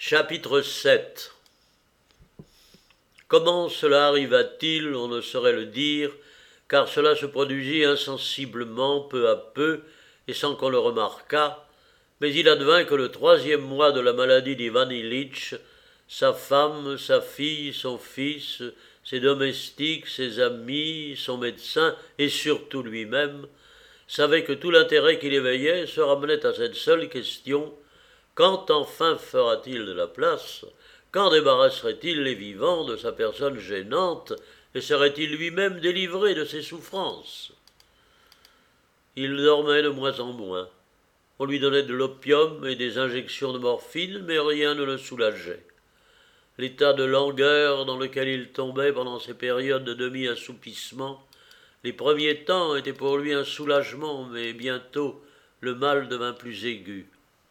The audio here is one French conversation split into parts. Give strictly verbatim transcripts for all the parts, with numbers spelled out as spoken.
Chapitre sept. Comment cela arriva-t-il, on ne saurait le dire, car cela se produisit insensiblement, peu à peu, et sans qu'on le remarquât, mais il advint que le troisième mois de la maladie d'Ivan Ilitch, sa femme, sa fille, son fils, ses domestiques, ses amis, son médecin, et surtout lui-même, savaient que tout l'intérêt qu'il éveillait se ramenait à cette seule question: quand enfin fera-t-il de la place? Quand débarrasserait-il les vivants de sa personne gênante et serait-il lui-même délivré de ses souffrances? Il dormait de moins en moins. On lui donnait de l'opium et des injections de morphine, mais rien ne le soulageait. L'état de langueur dans lequel il tombait pendant ces périodes de demi-assoupissement, les premiers temps étaient pour lui un soulagement, mais bientôt le mal devint plus aigu.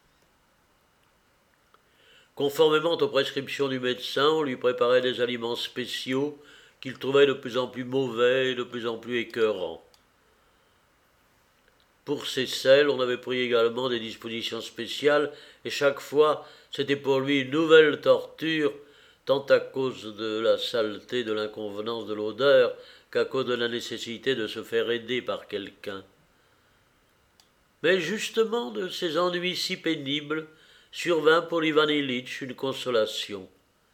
Conformément aux prescriptions du médecin, on lui préparait des aliments spéciaux qu'il trouvait de plus en plus mauvais et de plus en plus écœurants. Pour ses selles, on avait pris également des dispositions spéciales, et chaque fois, c'était pour lui une nouvelle torture, tant à cause de la saleté, de l'inconvenance de l'odeur, qu'à cause de la nécessité de se faire aider par quelqu'un. Mais justement, de ces ennuis si pénibles, survint pour Ivan Ilitch une consolation.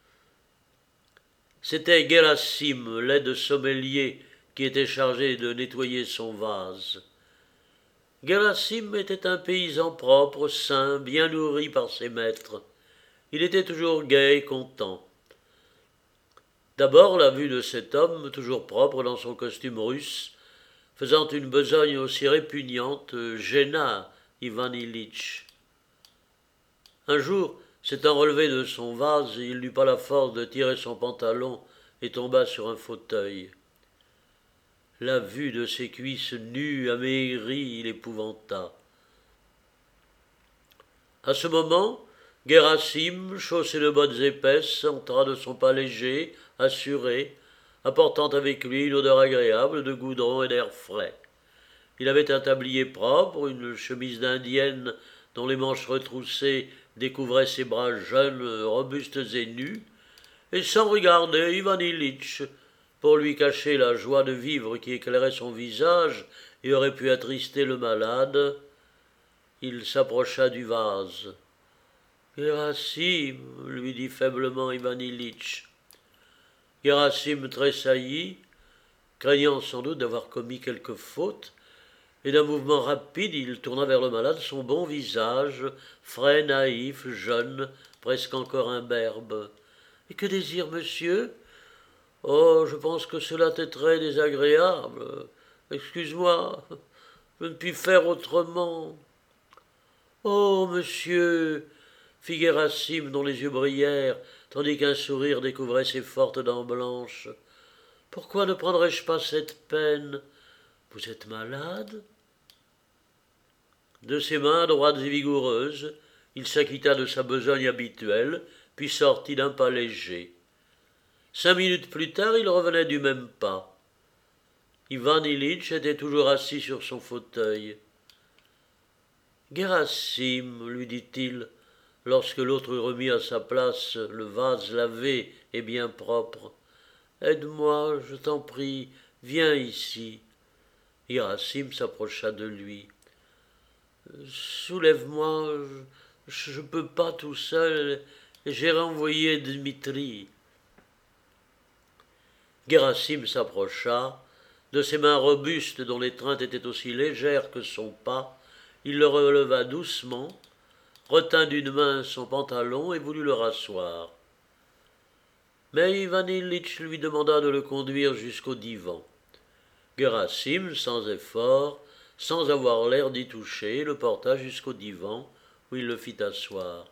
C'était Gerasim, l'aide sommelier, qui était chargé de nettoyer son vase. Gerasim était un paysan propre, sain, bien nourri par ses maîtres. Il était toujours gai et content. D'abord, la vue de cet homme, toujours propre dans son costume russe, faisant une besogne aussi répugnante, gêna Ivan Ilitch. Un jour, s'étant relevé de son vase, il n'eut pas la force de tirer son pantalon et tomba sur un fauteuil. La vue de ses cuisses nues, amaigries, l'épouvanta. À ce moment, Gerasim, chaussé de bottes épaisses, entra de son pas léger, assuré, apportant avec lui une odeur agréable de goudron et d'air frais. Il avait un tablier propre, une chemise d'indienne dont les manches retroussées découvraient ses bras jeunes, robustes et nus, et sans regarder Ivan Ilitch, pour lui cacher la joie de vivre qui éclairait son visage et aurait pu attrister le malade, il s'approcha du vase. « Gerasim, lui dit faiblement Ivan Ilitch. Gerasim tressaillit, craignant sans doute d'avoir commis quelque faute, et d'un mouvement rapide il tourna vers le malade son bon visage, frais, naïf, jeune, presque encore imberbe. « Et que désire monsieur ? Oh, je pense que cela t'est très désagréable. Excuse-moi, je ne puis faire autrement. »« Oh, monsieur !» fit Gerasim, dont les yeux brillèrent, tandis qu'un sourire découvrait ses fortes dents blanches. « Pourquoi ne prendrais-je pas cette peine ? Vous êtes malade ?» De ses mains droites et vigoureuses, il s'acquitta de sa besogne habituelle, puis sortit d'un pas léger. Cinq minutes plus tard, il revenait du même pas. Ivan Ilitch était toujours assis sur son fauteuil. « Gerasim, lui dit-il, lorsque l'autre eut remis à sa place le vase lavé et bien propre, aide-moi, je t'en prie, viens ici. » Gerasim s'approcha de lui. « Soulève-moi, je ne peux pas tout seul, et j'ai renvoyé Dmitri. » Gerasim s'approcha. De ses mains robustes, dont l'étreinte était aussi légère que son pas, il le releva doucement, retint d'une main son pantalon et voulut le rasseoir. Mais Ivan Ilitch lui demanda de le conduire jusqu'au divan. Gerasim, sans effort, sans avoir l'air d'y toucher, le porta jusqu'au divan, où il le fit asseoir.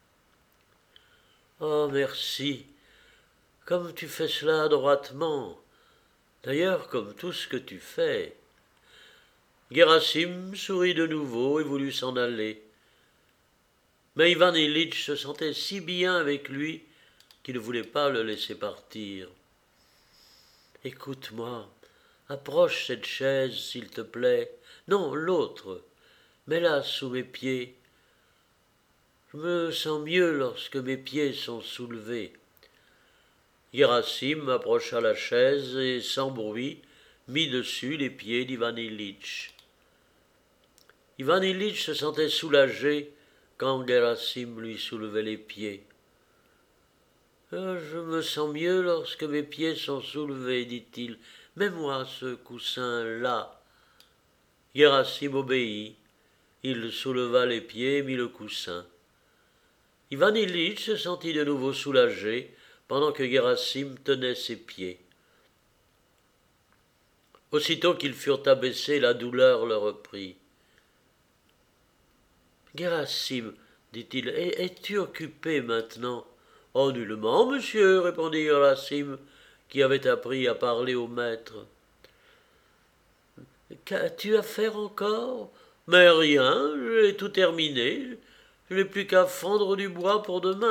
« Oh, merci, comme tu fais cela adroitement, d'ailleurs comme tout ce que tu fais. » Gerasim sourit de nouveau et voulut s'en aller. Mais Ivan Ilitch se sentait si bien avec lui qu'il ne voulait pas le laisser partir. « Écoute-moi, approche cette chaise, s'il te plaît. Non, l'autre. Mets-la sous mes pieds. Je me sens mieux lorsque mes pieds sont soulevés. » Gerasim approcha la chaise et, sans bruit, mit dessus les pieds d'Ivan Ilyitch. Ivan Ilyitch se sentait soulagé quand Gerasim lui soulevait les pieds. « Je me sens mieux lorsque mes pieds sont soulevés, dit-il. Mets-moi ce coussin-là. » Gerasim obéit. Il souleva les pieds et mit le coussin. Ivan Ilyitch se sentit de nouveau soulagé pendant que Gerasim tenait ses pieds. Aussitôt qu'ils furent abaissés, la douleur le reprit. « Gerasim, dit-il, es-tu occupé maintenant ?»« Oh, nullement, monsieur, répondit Gerasim, qui avait appris à parler au maître. « Qu'as-tu à faire encore ?»« Mais rien, j'ai tout terminé. Je n'ai plus qu'à fendre du bois pour demain. »«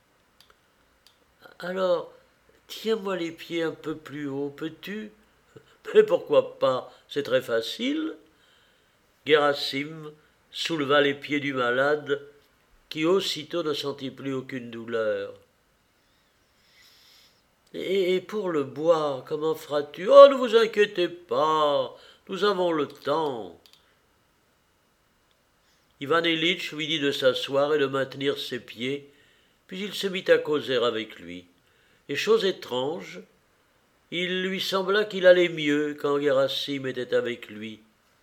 Alors, tiens-moi les pieds un peu plus haut, peux-tu ?»« Mais pourquoi pas, c'est très facile. » Gerasim souleva les pieds du malade, qui aussitôt ne sentit plus aucune douleur. « Et pour le bois, comment feras-tu ?»« Oh, ne vous inquiétez pas, nous avons le temps. » Ivan Ilyitch lui dit de s'asseoir et de maintenir ses pieds, puis il se mit à causer avec lui. Et chose étrange, il lui sembla qu'il allait mieux quand Gerasim était avec lui.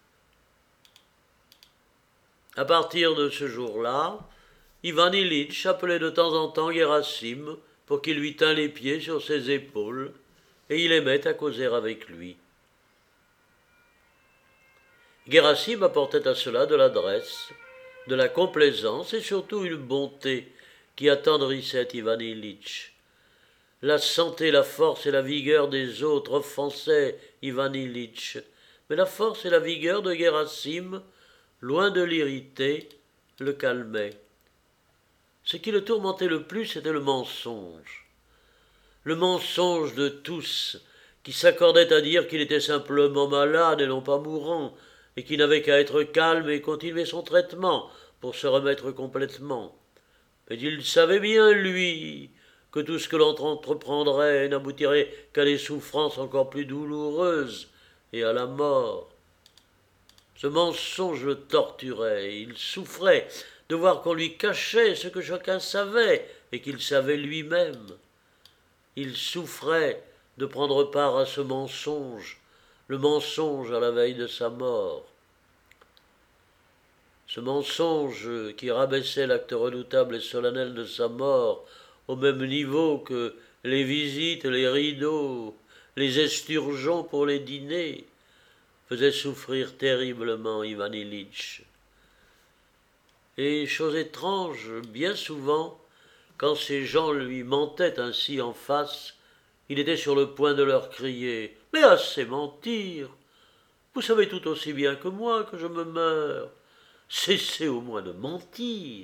À partir de ce jour-là, Ivan Ilyitch appelait de temps en temps Gerasim pour qu'il lui tînt les pieds sur ses épaules, et il aimait à causer avec lui. Gerasim apportait à cela de l'adresse, de la complaisance et surtout une bonté qui attendrissait Ivan Ilyitch. La santé, la force et la vigueur des autres offensaient Ivan Ilyitch, mais la force et la vigueur de Gerasim, loin de l'irriter, le calmaient. Ce qui le tourmentait le plus, c'était le mensonge. Le mensonge de tous, qui s'accordaient à dire qu'il était simplement malade et non pas mourant, et qu'il n'avait qu'à être calme et continuer son traitement pour se remettre complètement. Mais il savait bien, lui, que tout ce que l'on entreprendrait n'aboutirait qu'à des souffrances encore plus douloureuses et à la mort. Ce mensonge le torturait, il souffrait de voir qu'on lui cachait ce que chacun savait et qu'il savait lui-même. Il souffrait de prendre part à ce mensonge, le mensonge à la veille de sa mort. Ce mensonge qui rabaissait l'acte redoutable et solennel de sa mort au même niveau que les visites, les rideaux, les esturgeons pour les dîners, faisait souffrir terriblement Ivan Ilyitch. Et, chose étrange, bien souvent, quand ces gens lui mentaient ainsi en face, il était sur le point de leur crier « Mais assez mentir! Vous savez tout aussi bien que moi que je me meurs. Cessez au moins de mentir. »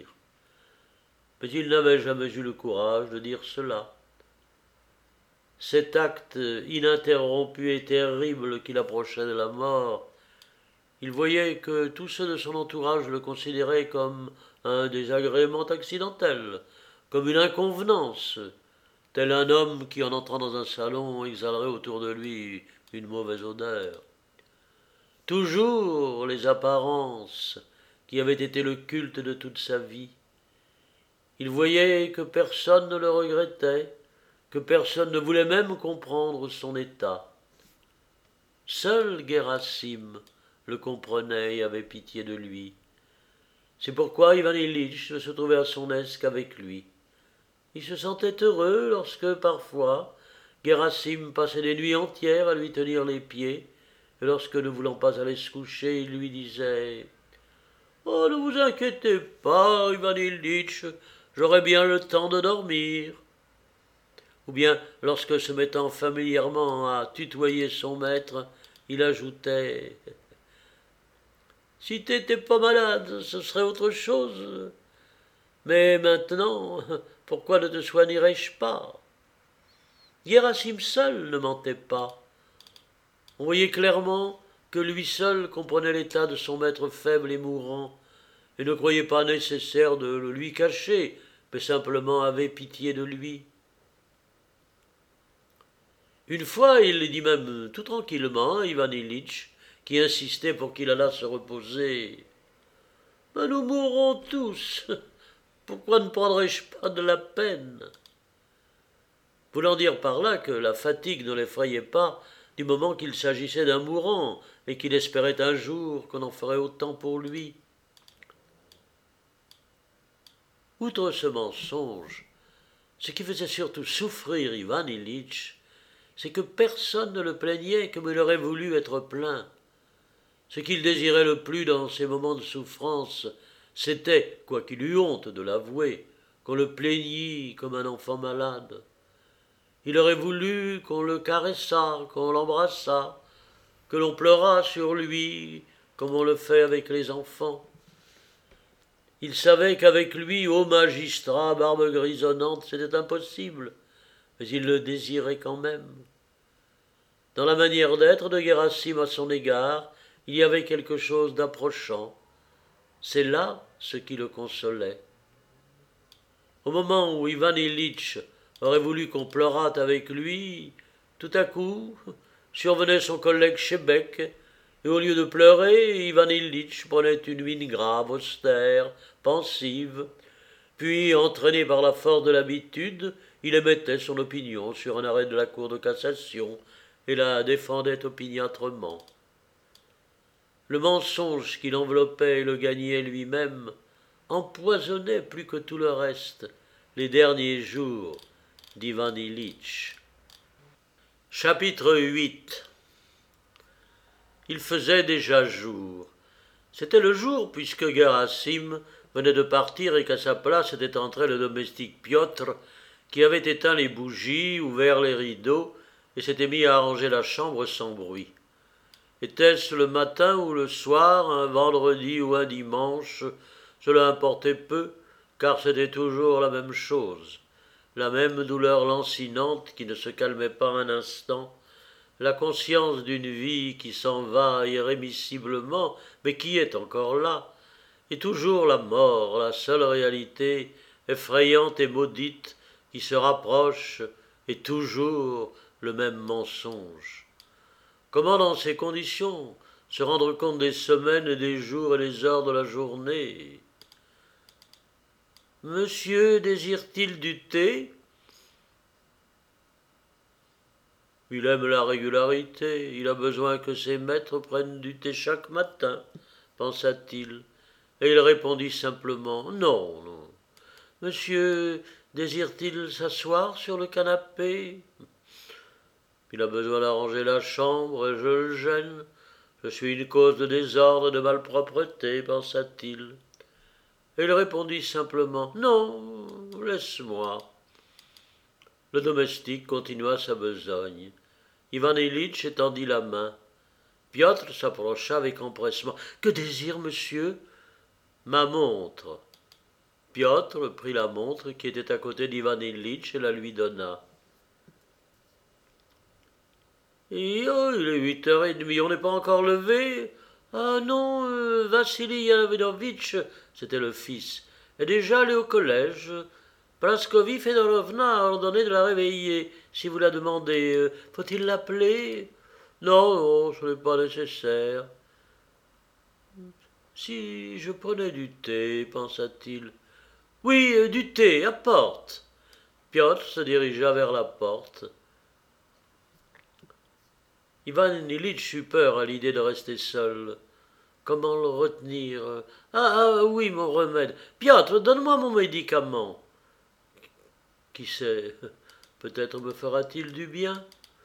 Mais il n'avait jamais eu le courage de dire cela. Cet acte ininterrompu et terrible qu'il approchait de la mort, il voyait que tous ceux de son entourage le considéraient comme un désagrément accidentel, comme une inconvenance, tel un homme qui, en entrant dans un salon, exhalerait autour de lui une mauvaise odeur. Toujours les apparences qui avaient été le culte de toute sa vie. Il voyait que personne ne le regrettait, que personne ne voulait même comprendre son état. Seul Gerasim le comprenait et avait pitié de lui. C'est pourquoi Ivan Ilyitch ne se trouvait à son aise qu'avec lui. Il se sentait heureux lorsque, parfois, Gerasim passait des nuits entières à lui tenir les pieds, et lorsque, ne voulant pas aller se coucher, il lui disait « Oh, ne vous inquiétez pas, Ivan Ilyitch, j'aurai bien le temps de dormir. » Ou bien, lorsque, se mettant familièrement à tutoyer son maître, il ajoutait « Si t'étais pas malade, ce serait autre chose. Mais maintenant, pourquoi ne te soignerais-je pas ?» Gerasim seul ne mentait pas. On voyait clairement que lui seul comprenait l'état de son maître faible et mourant, et ne croyait pas nécessaire de le lui cacher, mais simplement avait pitié de lui. Une fois, il le dit même tout tranquillement à Ivan Ilitch, qui insistait pour qu'il allât se reposer. « Ben nous mourrons tous. Pourquoi ne prendrais-je pas de la peine ?» Voulant dire par là que la fatigue ne l'effrayait pas du moment qu'il s'agissait d'un mourant et qu'il espérait un jour qu'on en ferait autant pour lui. Outre ce mensonge, ce qui faisait surtout souffrir Ivan Ilitch, c'est que personne ne le plaignait comme il aurait voulu être plaint. Ce qu'il désirait le plus dans ces moments de souffrance, c'était, quoiqu'il eût honte de l'avouer, qu'on le plaignît comme un enfant malade. Il aurait voulu qu'on le caressât, qu'on l'embrassât, que l'on pleurât sur lui, comme on le fait avec les enfants. Il savait qu'avec lui, ô magistrat, barbe grisonnante, c'était impossible, mais il le désirait quand même. Dans la manière d'être de Gerasim à son égard, il y avait quelque chose d'approchant. C'est là ce qui le consolait. Au moment où Ivan Ilitch aurait voulu qu'on pleurât avec lui, tout à coup survenait son collègue Chebec, et au lieu de pleurer, Ivan Ilitch prenait une mine grave, austère, pensive, puis, entraîné par la force de l'habitude, il émettait son opinion sur un arrêt de la Cour de cassation et la défendait opiniâtrement. Le mensonge qui l'enveloppait et le gagnait lui-même empoisonnait plus que tout le reste les derniers jours d'Ivan Ilitch. Chapitre huit. Il faisait déjà jour. C'était le jour puisque Gerasim venait de partir et qu'à sa place était entré le domestique Piotr qui avait éteint les bougies, ouvert les rideaux et s'était mis à arranger la chambre sans bruit. Était-ce le matin ou le soir, un vendredi ou un dimanche, cela importait peu, car c'était toujours la même chose, la même douleur lancinante qui ne se calmait pas un instant, la conscience d'une vie qui s'en va irrémissiblement, mais qui est encore là, et toujours la mort, la seule réalité, effrayante et maudite, qui se rapproche, et toujours le même mensonge. Comment, dans ces conditions, se rendre compte des semaines et des jours et des heures de la journée ? « Monsieur désire-t-il du thé ?» Il aime la régularité, il a besoin que ses maîtres prennent du thé chaque matin, pensa-t-il, et il répondit simplement « Non, non. Monsieur désire-t-il s'asseoir sur le canapé ?» Il a besoin d'arranger la chambre et je le gêne. Je suis une cause de désordre et de malpropreté, pensa-t-il. Et il répondit simplement « Non, laisse-moi. » Le domestique continua sa besogne. Ivan Ilitch étendit la main. Piotr s'approcha avec empressement. « Que désire monsieur ?»« Ma montre. » Piotr prit la montre qui était à côté d'Ivan Ilitch et la lui donna. Et oh, il est huit heures et demie, on n'est pas encore levé. Ah non, euh, Vassili Yanavidovitch, c'était le fils, est déjà allé au collège. Praskovie Fedorovna a ordonné de la réveiller, si vous la demandez. Euh, faut-il l'appeler ? Non, non, ce n'est pas nécessaire. Si je prenais du thé, pensa-t-il. Oui, euh, du thé, apporte. Piotr se dirigea vers la porte. Ivan Ilitch eut peur à l'idée de rester seul. Comment le retenir ? Ah, ah oui, mon remède. Piotr, donne-moi mon médicament. Qui sait, peut-être me fera-t-il du bien.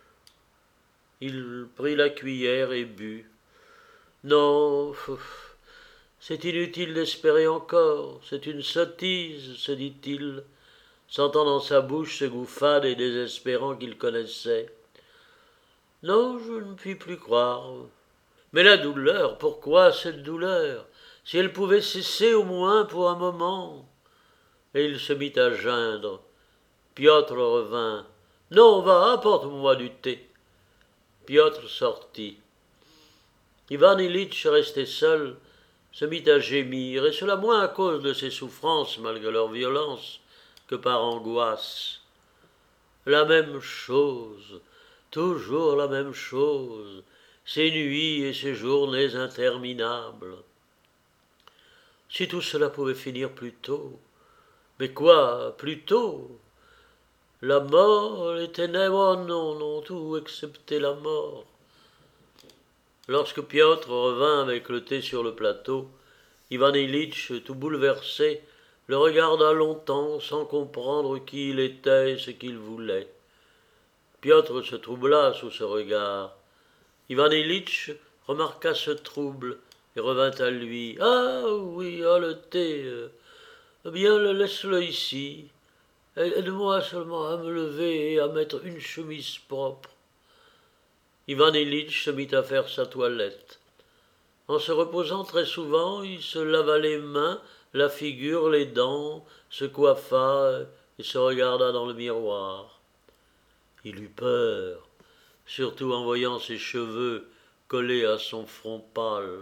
Il prit la cuillère et but. Non, c'est inutile d'espérer encore, c'est une sottise, se dit-il, sentant dans sa bouche ce goût fade et désespérant qu'il connaissait. Non, je ne puis plus croire. Mais la douleur, pourquoi cette douleur ? Si elle pouvait cesser au moins pour un moment. Et il se mit à geindre. Piotr revint. Non, va, apporte-moi du thé. Piotr sortit. Ivan Ilitch restait seul, se mit à gémir, et cela moins à cause de ses souffrances, malgré leur violence, que par angoisse. La même chose, toujours la même chose, ces nuits et ces journées interminables. Si tout cela pouvait finir plus tôt, mais quoi, plus tôt? La mort, les ténèbres, oh non, non, tout excepté la mort. Lorsque Piotr revint avec le thé sur le plateau, Ivan Ilitch, tout bouleversé, le regarda longtemps sans comprendre qui il était et ce qu'il voulait. Piotr se troubla sous ce regard. Ivan Ilitch remarqua ce trouble et revint à lui. « Ah oui, ah le thé. Eh bien, laisse-le ici. Aide-moi seulement à me lever et à mettre une chemise propre. » Ivan Ilitch se mit à faire sa toilette. En se reposant très souvent, il se lava les mains, la figure, les dents, se coiffa et se regarda dans le miroir. Il eut peur, surtout en voyant ses cheveux collés à son front pâle.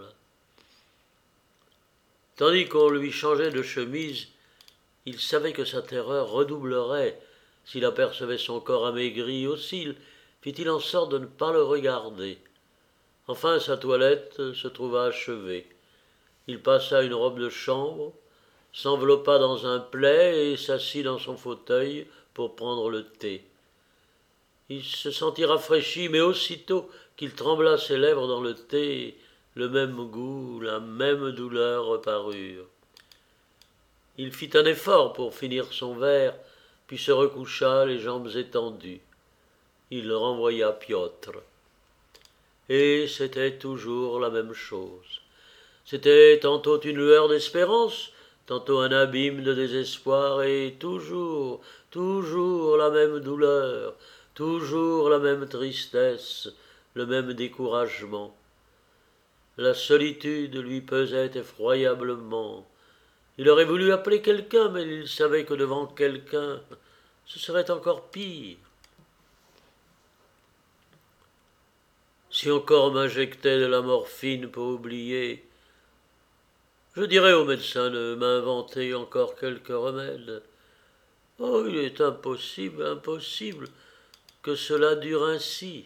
Tandis qu'on lui changeait de chemise, il savait que sa terreur redoublerait s'il apercevait son corps amaigri. Aussi fit-il en sorte de ne pas le regarder. Enfin sa toilette se trouva achevée. Il passa une robe de chambre, s'enveloppa dans un plaid et s'assit dans son fauteuil pour prendre le thé. Il se sentit rafraîchi, mais aussitôt qu'il trembla ses lèvres dans le thé, le même goût, la même douleur reparurent. Il fit un effort pour finir son verre, puis se recoucha, les jambes étendues. Il renvoya Piotr. Et c'était toujours la même chose. C'était tantôt une lueur d'espérance, tantôt un abîme de désespoir, et toujours, toujours la même douleur, toujours la même tristesse, le même découragement. La solitude lui pesait effroyablement. Il aurait voulu appeler quelqu'un, mais il savait que devant quelqu'un, ce serait encore pire. Si encore m'injectait de la morphine pour oublier, je dirais au médecin de m'inventer encore quelques remèdes. Oh, il est impossible, impossible que cela dure ainsi.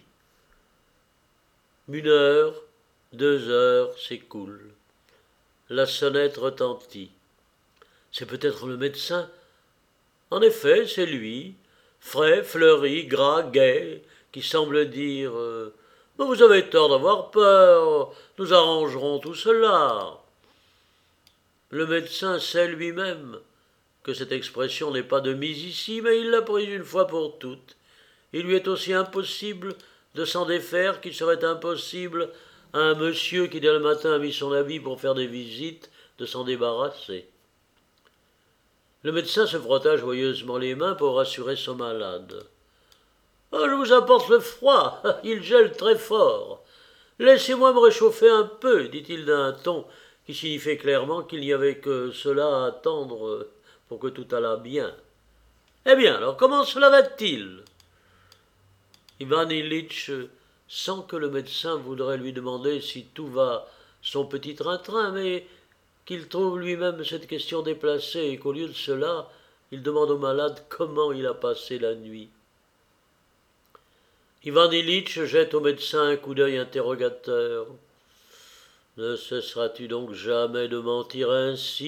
Une heure, deux heures s'écoulent. La sonnette retentit. C'est peut-être le médecin. En effet, c'est lui, frais, fleuri, gras, gai, qui semble dire euh, « Vous avez tort d'avoir peur, nous arrangerons tout cela. » Le médecin sait lui-même que cette expression n'est pas de mise ici, mais il l'a prise une fois pour toutes. Il lui est aussi impossible de s'en défaire qu'il serait impossible à un monsieur qui dès le matin a mis son habit pour faire des visites de s'en débarrasser. Le médecin se frotta joyeusement les mains pour rassurer son malade. « Oh, je vous apporte le froid, il gèle très fort. Laissez-moi me réchauffer un peu, dit-il d'un ton qui signifiait clairement qu'il n'y avait que cela à attendre pour que tout allât bien. Eh bien, alors comment cela va-t-il » Ivan Ilitch sent que le médecin voudrait lui demander si tout va son petit train-train, mais qu'il trouve lui-même cette question déplacée et qu'au lieu de cela, il demande au malade comment il a passé la nuit. Ivan Ilitch jette au médecin un coup d'œil interrogateur. « Ne cesseras-tu donc jamais de mentir ainsi ?»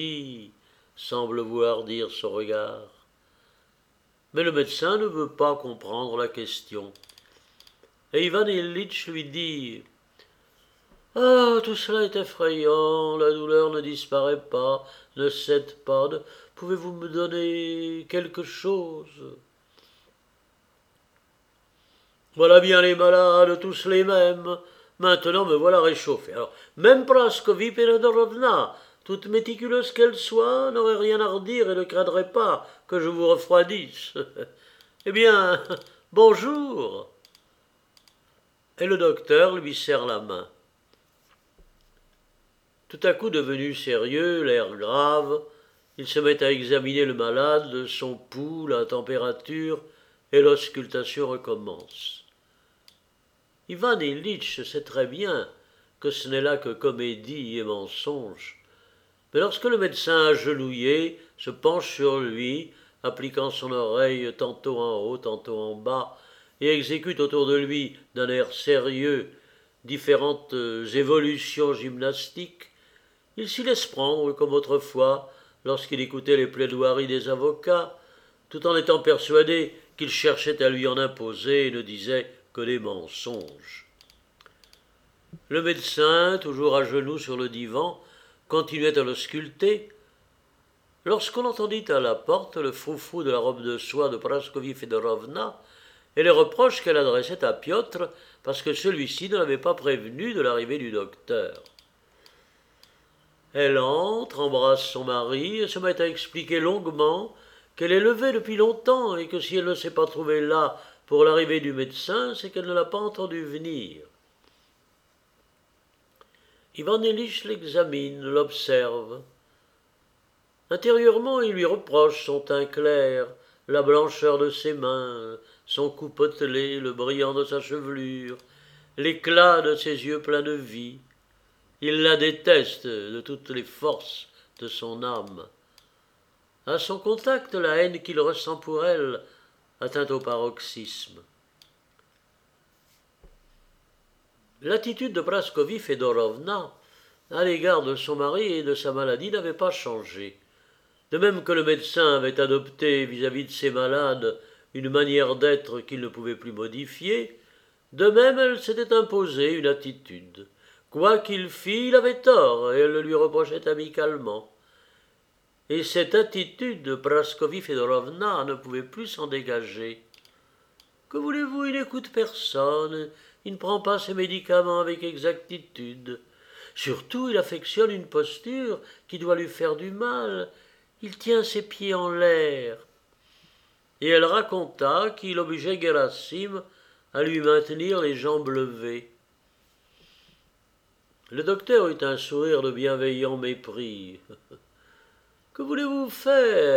semble vouloir dire ce regard. Mais le médecin ne veut pas comprendre la question. Et Ivan Ilitch lui dit « Ah, tout cela est effrayant, la douleur ne disparaît pas, ne cède pas. Ne... Pouvez-vous me donner quelque chose ?» Voilà bien les malades, tous les mêmes. Maintenant me voilà réchauffé. Alors, même Praskovie Fedorovna, toute méticuleuse qu'elle soit, n'aurait rien à redire et ne craindrait pas que je vous refroidisse. Eh bien, bonjour. Et le docteur lui serre la main. Tout à coup devenu sérieux, l'air grave, il se met à examiner le malade, son pouls, la température, et l'auscultation recommence. Ivan Ilitch sait très bien que ce n'est là que comédie et mensonge, Mais lorsque le médecin agenouillé se penche sur lui, appliquant son oreille tantôt en haut, tantôt en bas, et exécute autour de lui d'un air sérieux différentes évolutions gymnastiques, il s'y laisse prendre comme autrefois lorsqu'il écoutait les plaidoiries des avocats, tout en étant persuadé qu'ils cherchaient à lui en imposer et ne disaient que des mensonges. Le médecin, toujours à genoux sur le divan, continuait à le sculpter, lorsqu'on entendit à la porte le froufrou de la robe de soie de Praskovie Fedorovna et les reproches qu'elle adressait à Piotr parce que celui-ci ne l'avait pas prévenu de l'arrivée du docteur. Elle entre, embrasse son mari et se met à expliquer longuement qu'elle est levée depuis longtemps et que si elle ne s'est pas trouvée là pour l'arrivée du médecin, c'est qu'elle ne l'a pas entendu venir. Ivan Ilitch l'examine, l'observe. Intérieurement, il lui reproche son teint clair, la blancheur de ses mains, son cou potelé, le brillant de sa chevelure, l'éclat de ses yeux pleins de vie. Il la déteste de toutes les forces de son âme. À son contact, la haine qu'il ressent pour elle atteint au paroxysme. L'attitude de Praskovie Fedorovna à l'égard de son mari et de sa maladie n'avait pas changé. De même que le médecin avait adopté vis-à-vis de ses malades une manière d'être qu'il ne pouvait plus modifier, de même elle s'était imposée une attitude. Quoi qu'il fît, il avait tort, et elle le lui reprochait amicalement. Et cette attitude, Praskovie Fedorovna ne pouvait plus s'en dégager. Que voulez-vous, il n'écoute personne, il ne prend pas ses médicaments avec exactitude. Surtout, il affectionne une posture qui doit lui faire du mal. Il tient ses pieds en l'air. Et elle raconta qu'il obligeait Gerasim à lui maintenir les jambes levées. Le docteur eut un sourire de bienveillant mépris. « Que voulez-vous faire ?»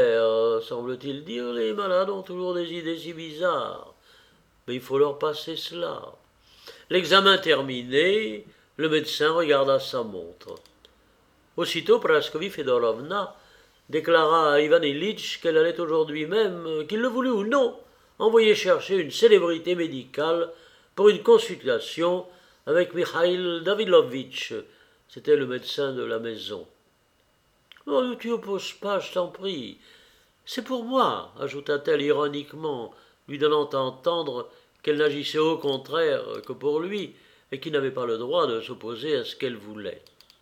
semble-t-il dire. « Les malades ont toujours des idées si bizarres. Mais il faut leur passer cela. » L'examen terminé, le médecin regarda sa montre. Aussitôt, Praskovie Fedorovna déclara à Ivan Ilitch qu'elle allait aujourd'hui même, qu'il le voulût ou non, envoyer chercher une célébrité médicale pour une consultation avec Mikhail Davidovitch. C'était le médecin de la maison. « Oh, ne t'y oppose pas, je t'en prie. C'est pour moi, ajouta-t-elle ironiquement, lui donnant à entendre qu'elle n'agissait au contraire que pour lui et qu'il n'avait pas le droit de s'opposer à ce qu'elle voulait.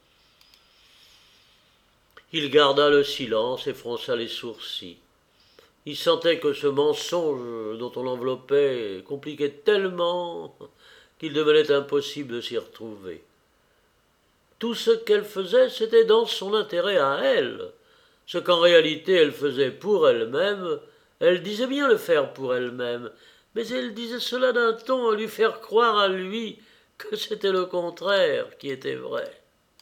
Il garda le silence et fronça les sourcils. Il sentait que ce mensonge dont on l'enveloppait compliquait tellement qu'il devenait impossible de s'y retrouver. Tout ce qu'elle faisait, c'était dans son intérêt à elle. Ce qu'en réalité elle faisait pour elle-même, elle disait bien le faire pour elle-même, mais elle disait cela d'un ton à lui faire croire à lui que c'était le contraire qui était vrai.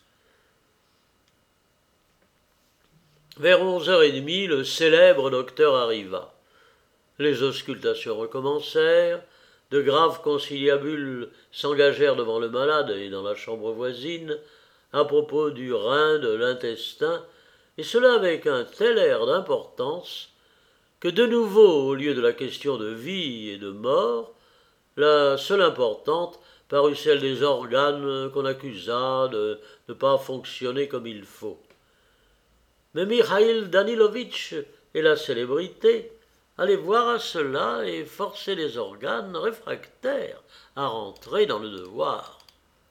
Vers onze heures trente, le célèbre docteur arriva. Les auscultations recommencèrent, de graves conciliabules s'engagèrent devant le malade et dans la chambre voisine, à propos du rein, de l'intestin, et cela avec un tel air d'importance que de nouveau, au lieu de la question de vie et de mort, la seule importante parut celle des organes qu'on accusa de ne pas fonctionner comme il faut. Mais Mikhail Danilovitch et la célébrité allaient voir à cela et forcer les organes réfractaires à rentrer dans le devoir.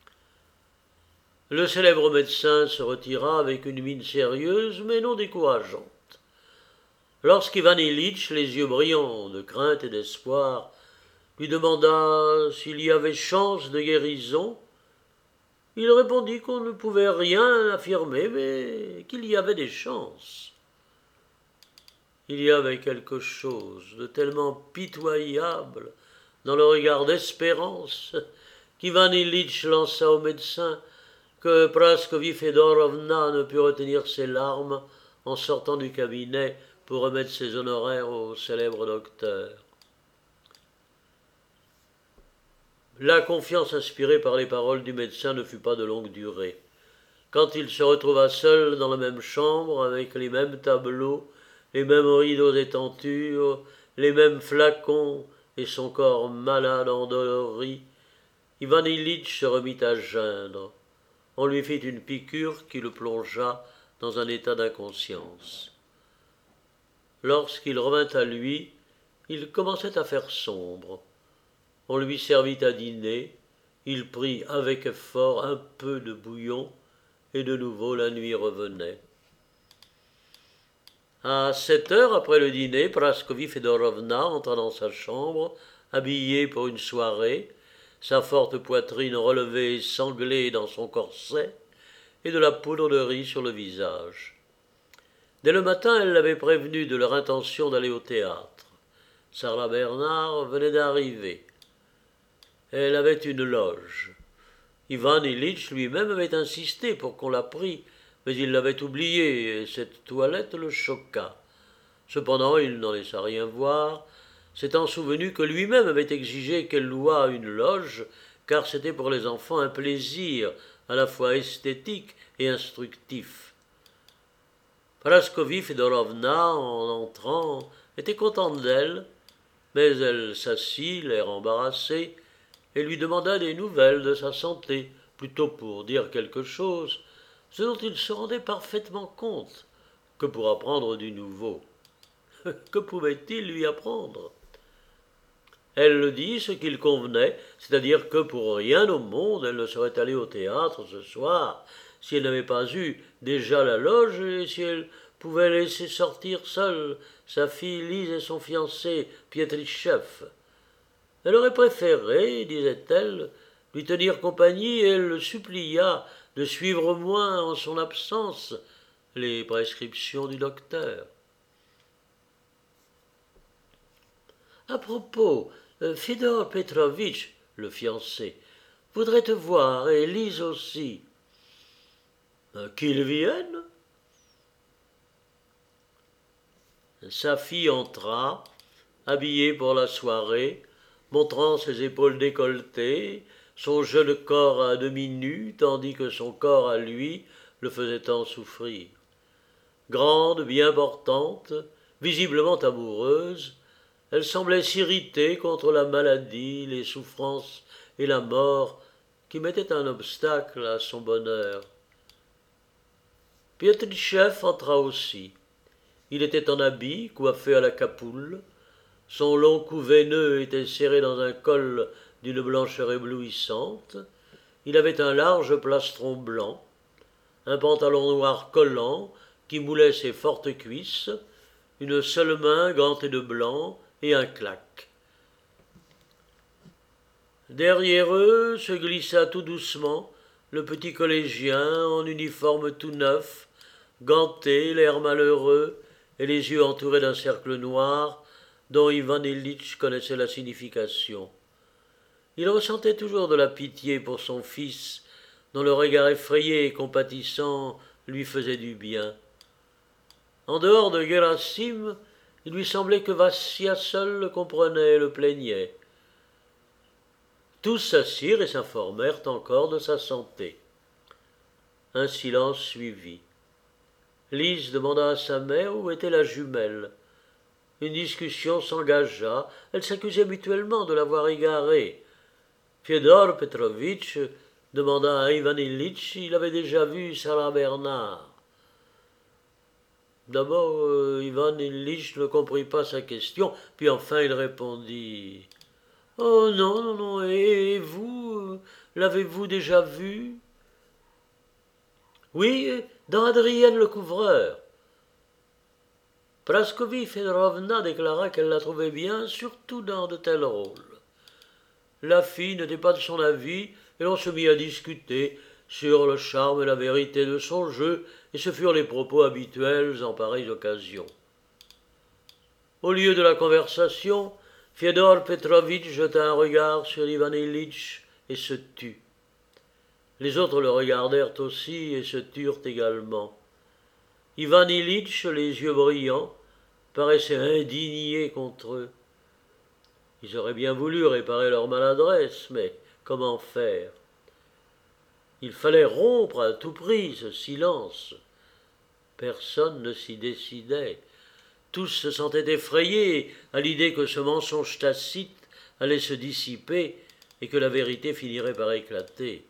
Le célèbre médecin se retira avec une mine sérieuse mais non décourageante. Lorsqu'Ivan Ilitch, les yeux brillants de crainte et d'espoir, lui demanda s'il y avait chance de guérison, il répondit qu'on ne pouvait rien affirmer, mais qu'il y avait des chances. Il y avait quelque chose de tellement pitoyable dans le regard d'espérance qu'Ivan Ilitch lança au médecin que Praskovie Fedorovna ne put retenir ses larmes en sortant du cabinet pour remettre ses honoraires au célèbre docteur. La confiance inspirée par les paroles du médecin ne fut pas de longue durée. quand il se retrouva seul dans la même chambre, avec les mêmes tableaux, les mêmes rideaux et tentures, les mêmes flacons, et son corps malade endolori, Ivan Ilitch se remit à geindre. On lui fit une piqûre qui le plongea dans un état d'inconscience. Lorsqu'il revint à lui, il commençait à faire sombre. On lui servit à dîner, il prit avec effort un peu de bouillon, et de nouveau la nuit revenait. À sept heures après le dîner, Praskovie Fedorovna entra dans sa chambre, habillée pour une soirée, sa forte poitrine relevée et sanglée dans son corset, et de la poudre de riz sur le visage. Dès le matin, elle l'avait prévenu de leur intention d'aller au théâtre. Sarah Bernard venait d'arriver. Elle avait une loge. Ivan Ilitch lui-même avait insisté pour qu'on la prît, mais il l'avait oublié, et cette toilette le choqua. Cependant, il n'en laissa rien voir, s'étant souvenu que lui-même avait exigé qu'elle louât une loge, car c'était pour les enfants un plaisir à la fois esthétique et instructif. Praskovie Fedorovna, en entrant, était contente d'elle, mais elle s'assit, l'air embarrassé, et lui demanda des nouvelles de sa santé, plutôt pour dire quelque chose, ce dont il se rendait parfaitement compte, que pour apprendre du nouveau. Que pouvait-il lui apprendre? Elle le dit ce qu'il convenait, c'est-à-dire que pour rien au monde elle ne serait allée au théâtre ce soir, si elle n'avait pas eu déjà la loge et si elle pouvait laisser sortir seule sa fille Lise et son fiancé Pietrichev. Elle aurait préféré, disait-elle, lui tenir compagnie et elle le supplia de suivre au moins en son absence les prescriptions du docteur. À propos, Fedor Petrovitch, le fiancé, voudrait te voir et Lise aussi. Qu'il vienne. Sa fille entra, habillée pour la soirée, montrant ses épaules décolletées, son jeune corps à demi nu, tandis que son corps à lui le faisait tant souffrir. Grande, bien portante, visiblement amoureuse, elle semblait s'irriter contre la maladie, les souffrances et la mort qui mettaient un obstacle à son bonheur. Pietrichev entra aussi. Il était en habit, coiffé à la capoule. Son long cou veineux était serré dans un col d'une blancheur éblouissante. Il avait un large plastron blanc, un pantalon noir collant qui moulait ses fortes cuisses, une seule main gantée de blanc et un claque. Derrière eux se glissa tout doucement le petit collégien en uniforme tout neuf, ganté, l'air malheureux et les yeux entourés d'un cercle noir dont Ivan Ilitch connaissait la signification. Il ressentait toujours de la pitié pour son fils, dont le regard effrayé et compatissant lui faisait du bien. En dehors de Gerasim, il lui semblait que Vassia seul le comprenait et le plaignait. Tous s'assirent et s'informèrent encore de sa santé. Un silence suivit. Lise demanda à sa mère où était la jumelle. Une discussion s'engagea, elles s'accusaient mutuellement de l'avoir égarée. Fiodor Petrovitch demanda à Ivan Ilitch s'il avait déjà vu Sarah Bernard. D'abord, euh, Ivan Ilitch ne comprit pas sa question, puis enfin il répondit « Oh non, non, non, et vous, l'avez-vous déjà vu ?»« Oui, dans Adrienne le couvreur. » Praskovie Fedorovna déclara qu'elle la trouvait bien, surtout dans de tels rôles. La fille n'était pas de son avis, et l'on se mit à discuter sur le charme et la vérité de son jeu, et ce furent les propos habituels en pareilles occasions. Au lieu de la conversation, Fiodor Petrovitch jeta un regard sur Ivan Ilitch et se tut. Les autres le regardèrent aussi et se turent également. Ivan Ilitch, les yeux brillants, paraissait indigné contre eux. Ils auraient bien voulu réparer leur maladresse, mais comment faire? Il fallait rompre à tout prix ce silence. Personne ne s'y décidait. Tous se sentaient effrayés à l'idée que ce mensonge tacite allait se dissiper et que la vérité finirait par éclater.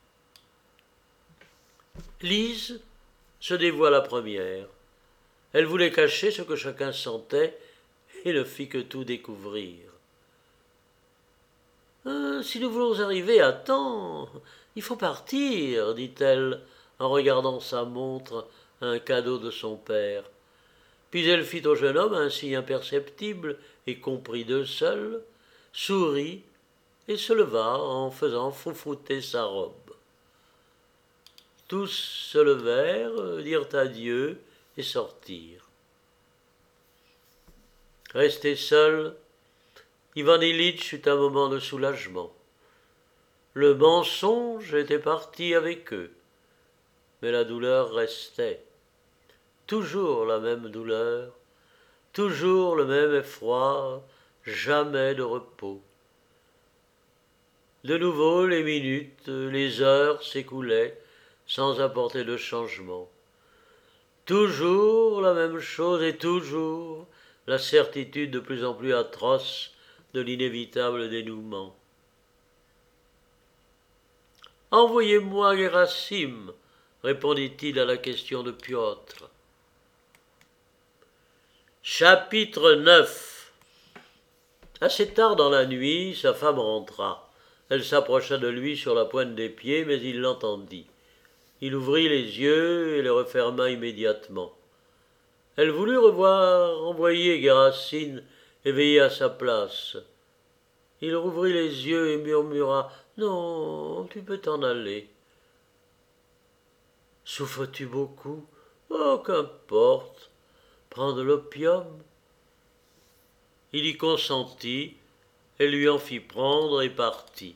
Lise se dévoile la première. Elle voulait cacher ce que chacun sentait et ne fit que tout découvrir. Euh, « Si nous voulons arriver à temps, il faut partir, dit-elle en regardant sa montre, un cadeau de son père. Puis elle fit au jeune homme un signe imperceptible et compris d'eux seuls, sourit et se leva en faisant froufrouter sa robe. Tous se levèrent, dirent adieu et sortirent. Resté seul, Ivan Ilitch eut un moment de soulagement. Le mensonge était parti avec eux, mais la douleur restait. Toujours la même douleur, toujours le même effroi, jamais de repos. De nouveau, les minutes, les heures s'écoulaient sans apporter de changement. Toujours la même chose et toujours la certitude de plus en plus atroce de l'inévitable dénouement. « Envoyez-moi Gerasim, répondit-il à la question de Piotr. Chapitre neuf. Assez tard dans la nuit, sa femme rentra. Elle s'approcha de lui sur la pointe des pieds, mais il l'entendit. Il ouvrit les yeux et les referma immédiatement. Elle voulut revoir envoyer Gerasim éveillé à sa place. Il rouvrit les yeux et murmura « Non, tu peux t'en aller. »« Souffres-tu beaucoup ? » ?»« Oh, qu'importe. Prends de l'opium. » Il y consentit, elle lui en fit prendre et partit.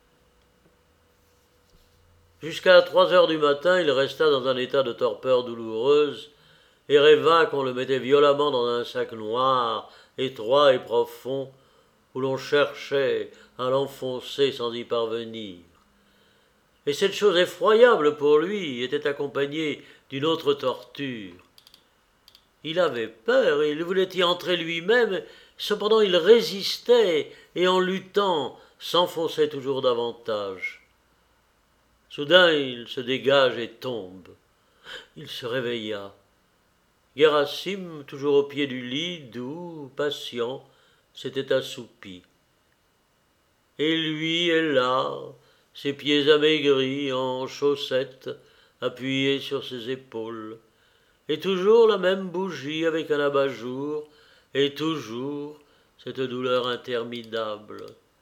Jusqu'à trois heures du matin, il resta dans un état de torpeur douloureuse et rêva qu'on le mettait violemment dans un sac noir, étroit et profond, où l'on cherchait à l'enfoncer sans y parvenir. Et cette chose effroyable pour lui était accompagnée d'une autre torture. Il avait peur et il voulait y entrer lui-même, cependant il résistait et en luttant s'enfonçait toujours davantage. Soudain il se dégage et tombe. Il se réveilla. Gerasim, toujours au pied du lit, doux, patient, s'était assoupi. Et lui est là, ses pieds amaigris en chaussettes, appuyés sur ses épaules, et toujours la même bougie avec un abat-jour, et toujours cette douleur interminable.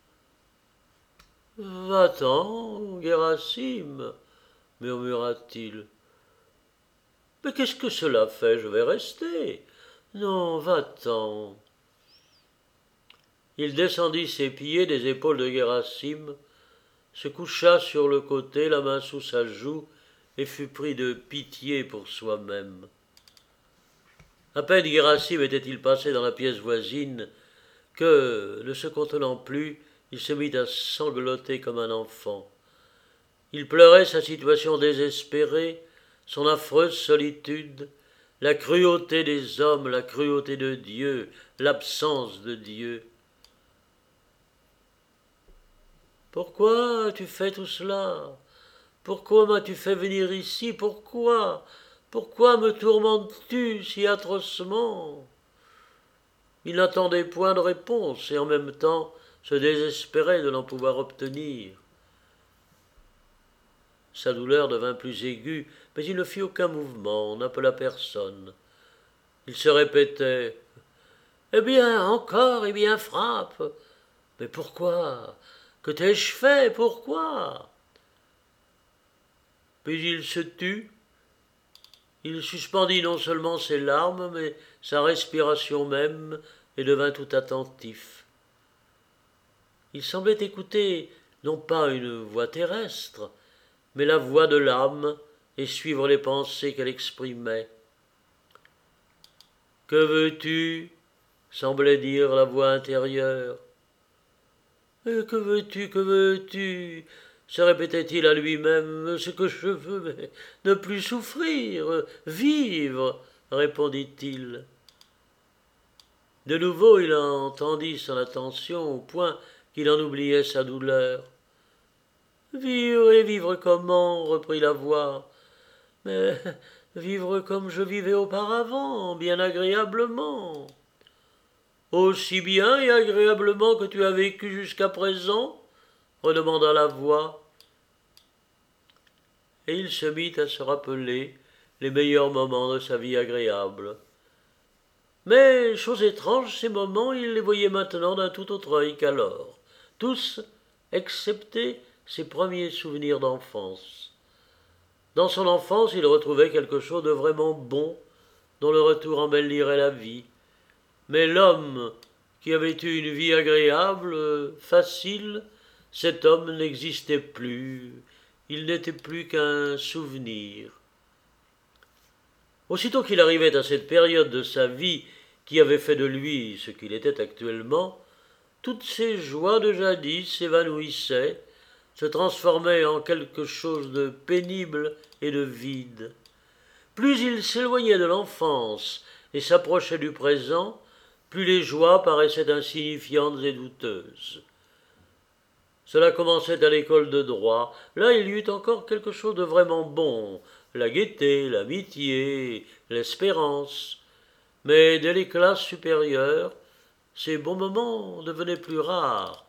« Va-t'en, Gerasim, murmura-t-il. « Mais qu'est-ce que cela fait ? Je vais rester. Non, va-t'en. » Il descendit ses pieds des épaules de Gerasim, se coucha sur le côté, la main sous sa joue, et fut pris de pitié pour soi-même. À peine Gerasim était-il passé dans la pièce voisine que, ne se contenant plus, il se mit à sangloter comme un enfant. Il pleurait sa situation désespérée, son affreuse solitude, la cruauté des hommes, la cruauté de Dieu, l'absence de Dieu. « Pourquoi as-tu fait tout cela ? Pourquoi m'as-tu fait venir ici ? Pourquoi ? Pourquoi me tourmentes-tu si atrocement ?» Il n'attendait point de réponse et en même temps se désespérait de n'en pouvoir obtenir. Sa douleur devint plus aiguë, mais il ne fit aucun mouvement, n'appela personne. Il se répétait « Eh bien, encore, eh bien, frappe ! Mais pourquoi ? Que t'ai-je fait ? Pourquoi ?» Puis il se tut. Il suspendit non seulement ses larmes, mais sa respiration même, et devint tout attentif. Il semblait écouter non pas une voix terrestre, mais la voix de l'âme, et suivre les pensées qu'elle exprimait. « Que veux-tu » semblait dire la voix intérieure. « Que veux-tu, que veux-tu » se répétait-il à lui-même, ce que je veux, mais ne plus souffrir, vivre, répondit-il. De nouveau il entendit son attention au point qu'il en oubliait sa douleur. Vivre et vivre comment, reprit la voix. Mais vivre comme je vivais auparavant, bien agréablement. Aussi bien et agréablement que tu as vécu jusqu'à présent, redemanda la voix. Et il se mit à se rappeler les meilleurs moments de sa vie agréable. Mais, chose étrange, ces moments, il les voyait maintenant d'un tout autre œil qu'alors, tous, excepté ses premiers souvenirs d'enfance. Dans son enfance, il retrouvait quelque chose de vraiment bon, dont le retour embellirait la vie. Mais l'homme qui avait eu une vie agréable, facile, cet homme n'existait plus, il n'était plus qu'un souvenir. Aussitôt qu'il arrivait à cette période de sa vie qui avait fait de lui ce qu'il était actuellement, toutes ces joies de jadis s'évanouissaient, se transformaient en quelque chose de pénible et de vide. Plus il s'éloignait de l'enfance et s'approchait du présent, plus les joies paraissaient insignifiantes et douteuses. Cela commençait à l'école de droit. Là, il y eut encore quelque chose de vraiment bon, la gaieté, l'amitié, l'espérance. Mais dès les classes supérieures, ces bons moments devenaient plus rares.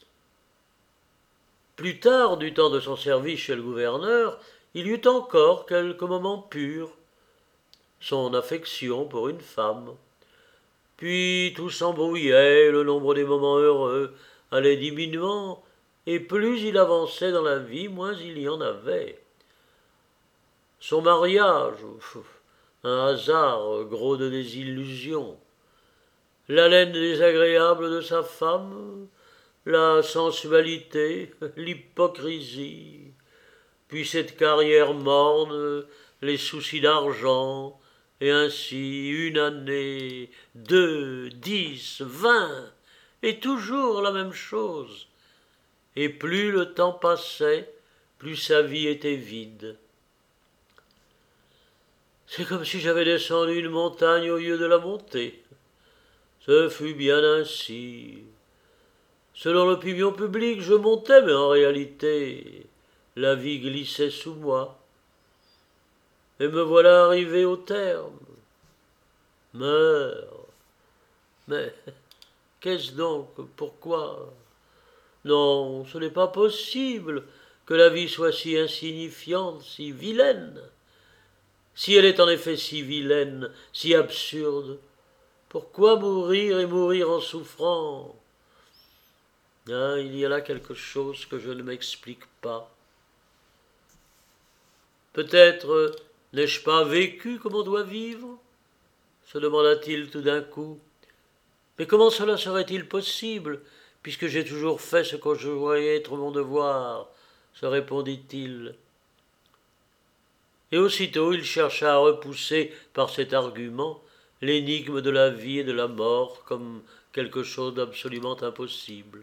Plus tard, du temps de son service chez le gouverneur, il y eut encore quelques moments purs, son affection pour une femme. Puis tout s'embrouillait, le nombre des moments heureux allait diminuant, et plus il avançait dans la vie, moins il y en avait. Son mariage, un hasard gros de désillusions. L'haleine désagréable de sa femme, la sensualité, l'hypocrisie, puis cette carrière morne, les soucis d'argent, et ainsi une année, deux, dix, vingt, et toujours la même chose. Et plus le temps passait, plus sa vie était vide. C'est comme si j'avais descendu une montagne au lieu de la monter. Ce fut bien ainsi. Selon l'opinion publique, je montais, mais en réalité, la vie glissait sous moi. Et me voilà arrivé au terme. Meurs. Mais qu'est-ce donc? Pourquoi? Non, ce n'est pas possible que la vie soit si insignifiante, si vilaine. Si elle est en effet si vilaine, si absurde, pourquoi mourir et mourir en souffrant? Ah, il y a là quelque chose que je ne m'explique pas. Peut-être n'ai-je pas vécu comme on doit vivre? Se demanda-t-il tout d'un coup. Mais comment cela serait-il possible, puisque j'ai toujours fait ce que je voyais être mon devoir, se répondit-il. Et aussitôt il chercha à repousser par cet argument l'énigme de la vie et de la mort comme quelque chose d'absolument impossible.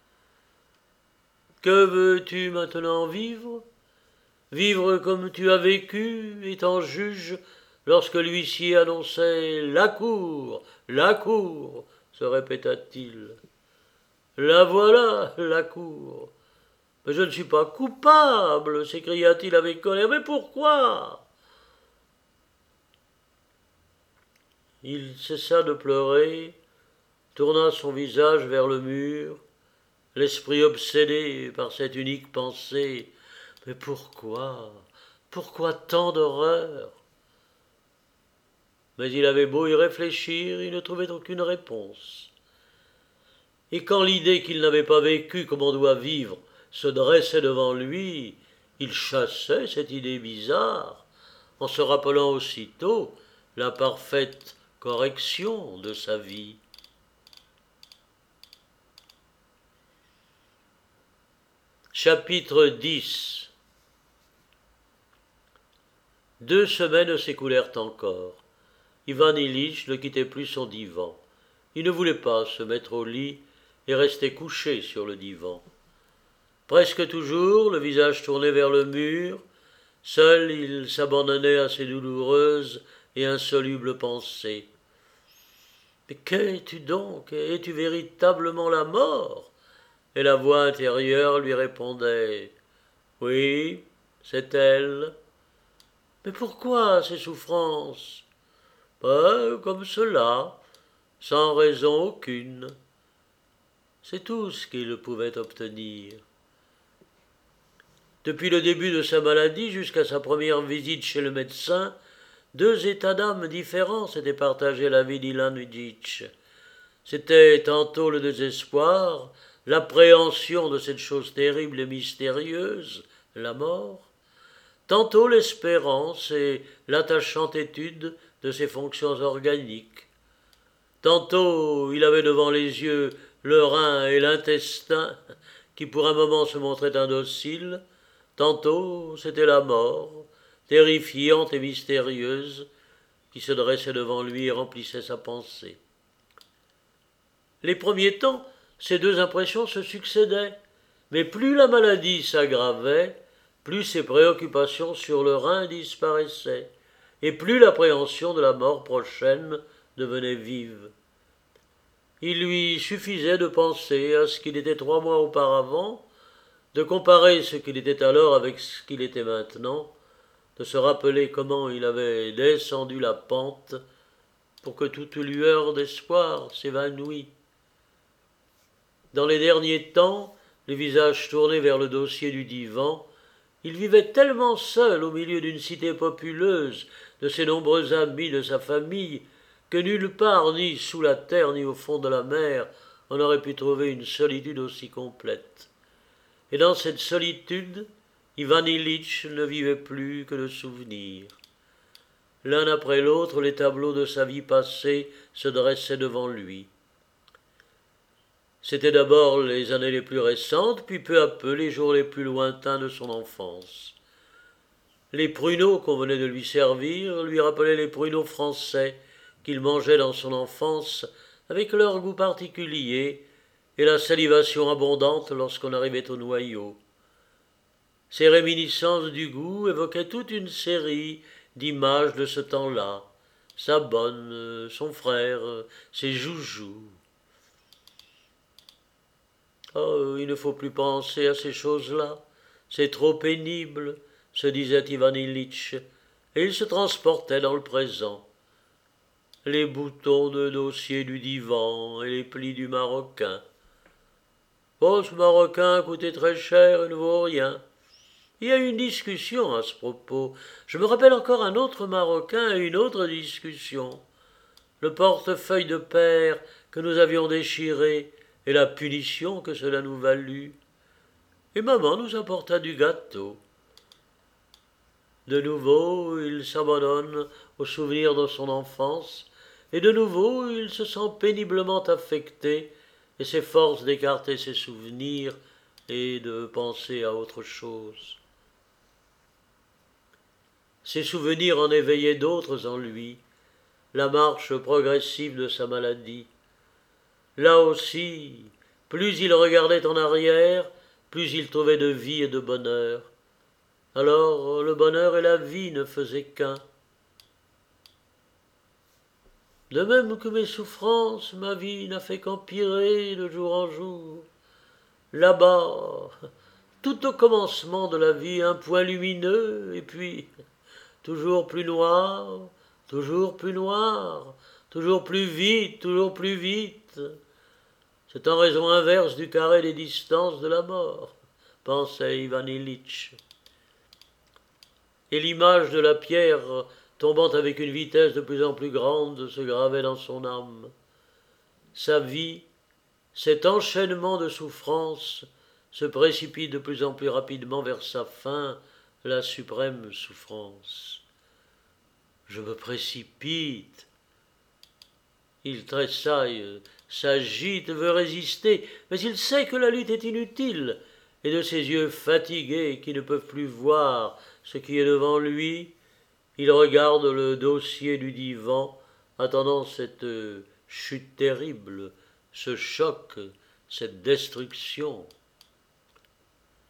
Que veux-tu maintenant vivre? Vivre comme tu as vécu, étant juge, lorsque l'huissier annonçait « La cour, la cour », se répéta-t-il. « La voilà, la cour. Mais je ne suis pas coupable, s'écria-t-il avec colère. Mais pourquoi? Il cessa de pleurer, tourna son visage vers le mur, l'esprit obsédé par cette unique pensée. Mais pourquoi? Pourquoi tant d'horreur? Mais il avait beau y réfléchir, il ne trouvait aucune réponse. Et quand l'idée qu'il n'avait pas vécu comme on doit vivre se dressait devant lui, il chassait cette idée bizarre, en se rappelant aussitôt la parfaite correction de sa vie. Chapitre dix. Deux semaines s'écoulèrent encore. Ivan Ilitch ne quittait plus son divan. Il ne voulait pas se mettre au lit et restait couché sur le divan. Presque toujours, le visage tourné vers le mur, seul il s'abandonnait à ses douloureuses et insolubles pensées. Mais qu'es-tu donc? Es-tu véritablement la mort? Et la voix intérieure lui répondait: oui, c'est elle. Mais pourquoi ces souffrances? Ben, comme cela, sans raison aucune. C'est tout ce qu'il pouvait obtenir. Depuis le début de sa maladie jusqu'à sa première visite chez le médecin, deux états d'âme différents s'étaient partagé la vie d'Ilan Ilitch. C'était tantôt le désespoir, l'appréhension de cette chose terrible et mystérieuse, la mort, tantôt l'espérance et l'attachante étude de ses fonctions organiques. Tantôt il avait devant les yeux le rein et l'intestin qui pour un moment se montraient indociles, tantôt c'était la mort, terrifiante et mystérieuse, qui se dressait devant lui et remplissait sa pensée. Les premiers temps, ces deux impressions se succédaient, mais plus la maladie s'aggravait, plus ses préoccupations sur le rein disparaissaient, et plus l'appréhension de la mort prochaine devenait vive. Il lui suffisait de penser à ce qu'il était trois mois auparavant, de comparer ce qu'il était alors avec ce qu'il était maintenant, de se rappeler comment il avait descendu la pente pour que toute lueur d'espoir s'évanouît. Dans les derniers temps, le visage tourné vers le dossier du divan, il vivait tellement seul au milieu d'une cité populeuse, de ses nombreux amis, de sa famille, que nulle part, ni sous la terre, ni au fond de la mer, on n'aurait pu trouver une solitude aussi complète. Et dans cette solitude, Ivan Ilitch ne vivait plus que de souvenirs. L'un après l'autre, les tableaux de sa vie passée se dressaient devant lui. C'étaient d'abord les années les plus récentes, puis peu à peu les jours les plus lointains de son enfance. Les pruneaux qu'on venait de lui servir lui rappelaient les pruneaux français qu'il mangeait dans son enfance avec leur goût particulier et la salivation abondante lorsqu'on arrivait au noyau. Ces réminiscences du goût évoquaient toute une série d'images de ce temps-là, sa bonne, son frère, ses joujoux. Oh, il ne faut plus penser à ces choses-là, c'est trop pénible, se disait Ivan Ilitch, et il se transportait dans le présent. Les boutons de dossier du divan et les plis du maroquin. Oh, ce maroquin coûtait très cher et ne vaut rien. Il y a eu une discussion à ce propos. Je me rappelle encore un autre maroquin et une autre discussion. Le portefeuille de père que nous avions déchiré et la punition que cela nous valut. Et maman nous apporta du gâteau. De nouveau, il s'abandonne aux souvenirs de son enfance, et de nouveau, il se sent péniblement affecté et s'efforce d'écarter ses souvenirs et de penser à autre chose. Ses souvenirs en éveillaient d'autres en lui, la marche progressive de sa maladie. Là aussi, plus il regardait en arrière, plus il trouvait de vie et de bonheur. Alors le bonheur et la vie ne faisaient qu'un. De même que mes souffrances, ma vie n'a fait qu'empirer de jour en jour. Là-bas, tout au commencement de la vie, un point lumineux, et puis toujours plus noir, toujours plus noir, toujours plus vite, toujours plus vite. C'est en raison inverse du carré des distances de la mort, pensait Ivan Ilitch. Et l'image de la pierre tombant avec une vitesse de plus en plus grande se gravait dans son âme. Sa vie, cet enchaînement de souffrances, se précipite de plus en plus rapidement vers sa fin, la suprême souffrance. Je me précipite. Il tressaille, s'agite, veut résister, mais il sait que la lutte est inutile, et de ses yeux fatigués qui ne peuvent plus voir ce qui est devant lui, il regarde le dossier du divan, attendant cette chute terrible, ce choc, cette destruction.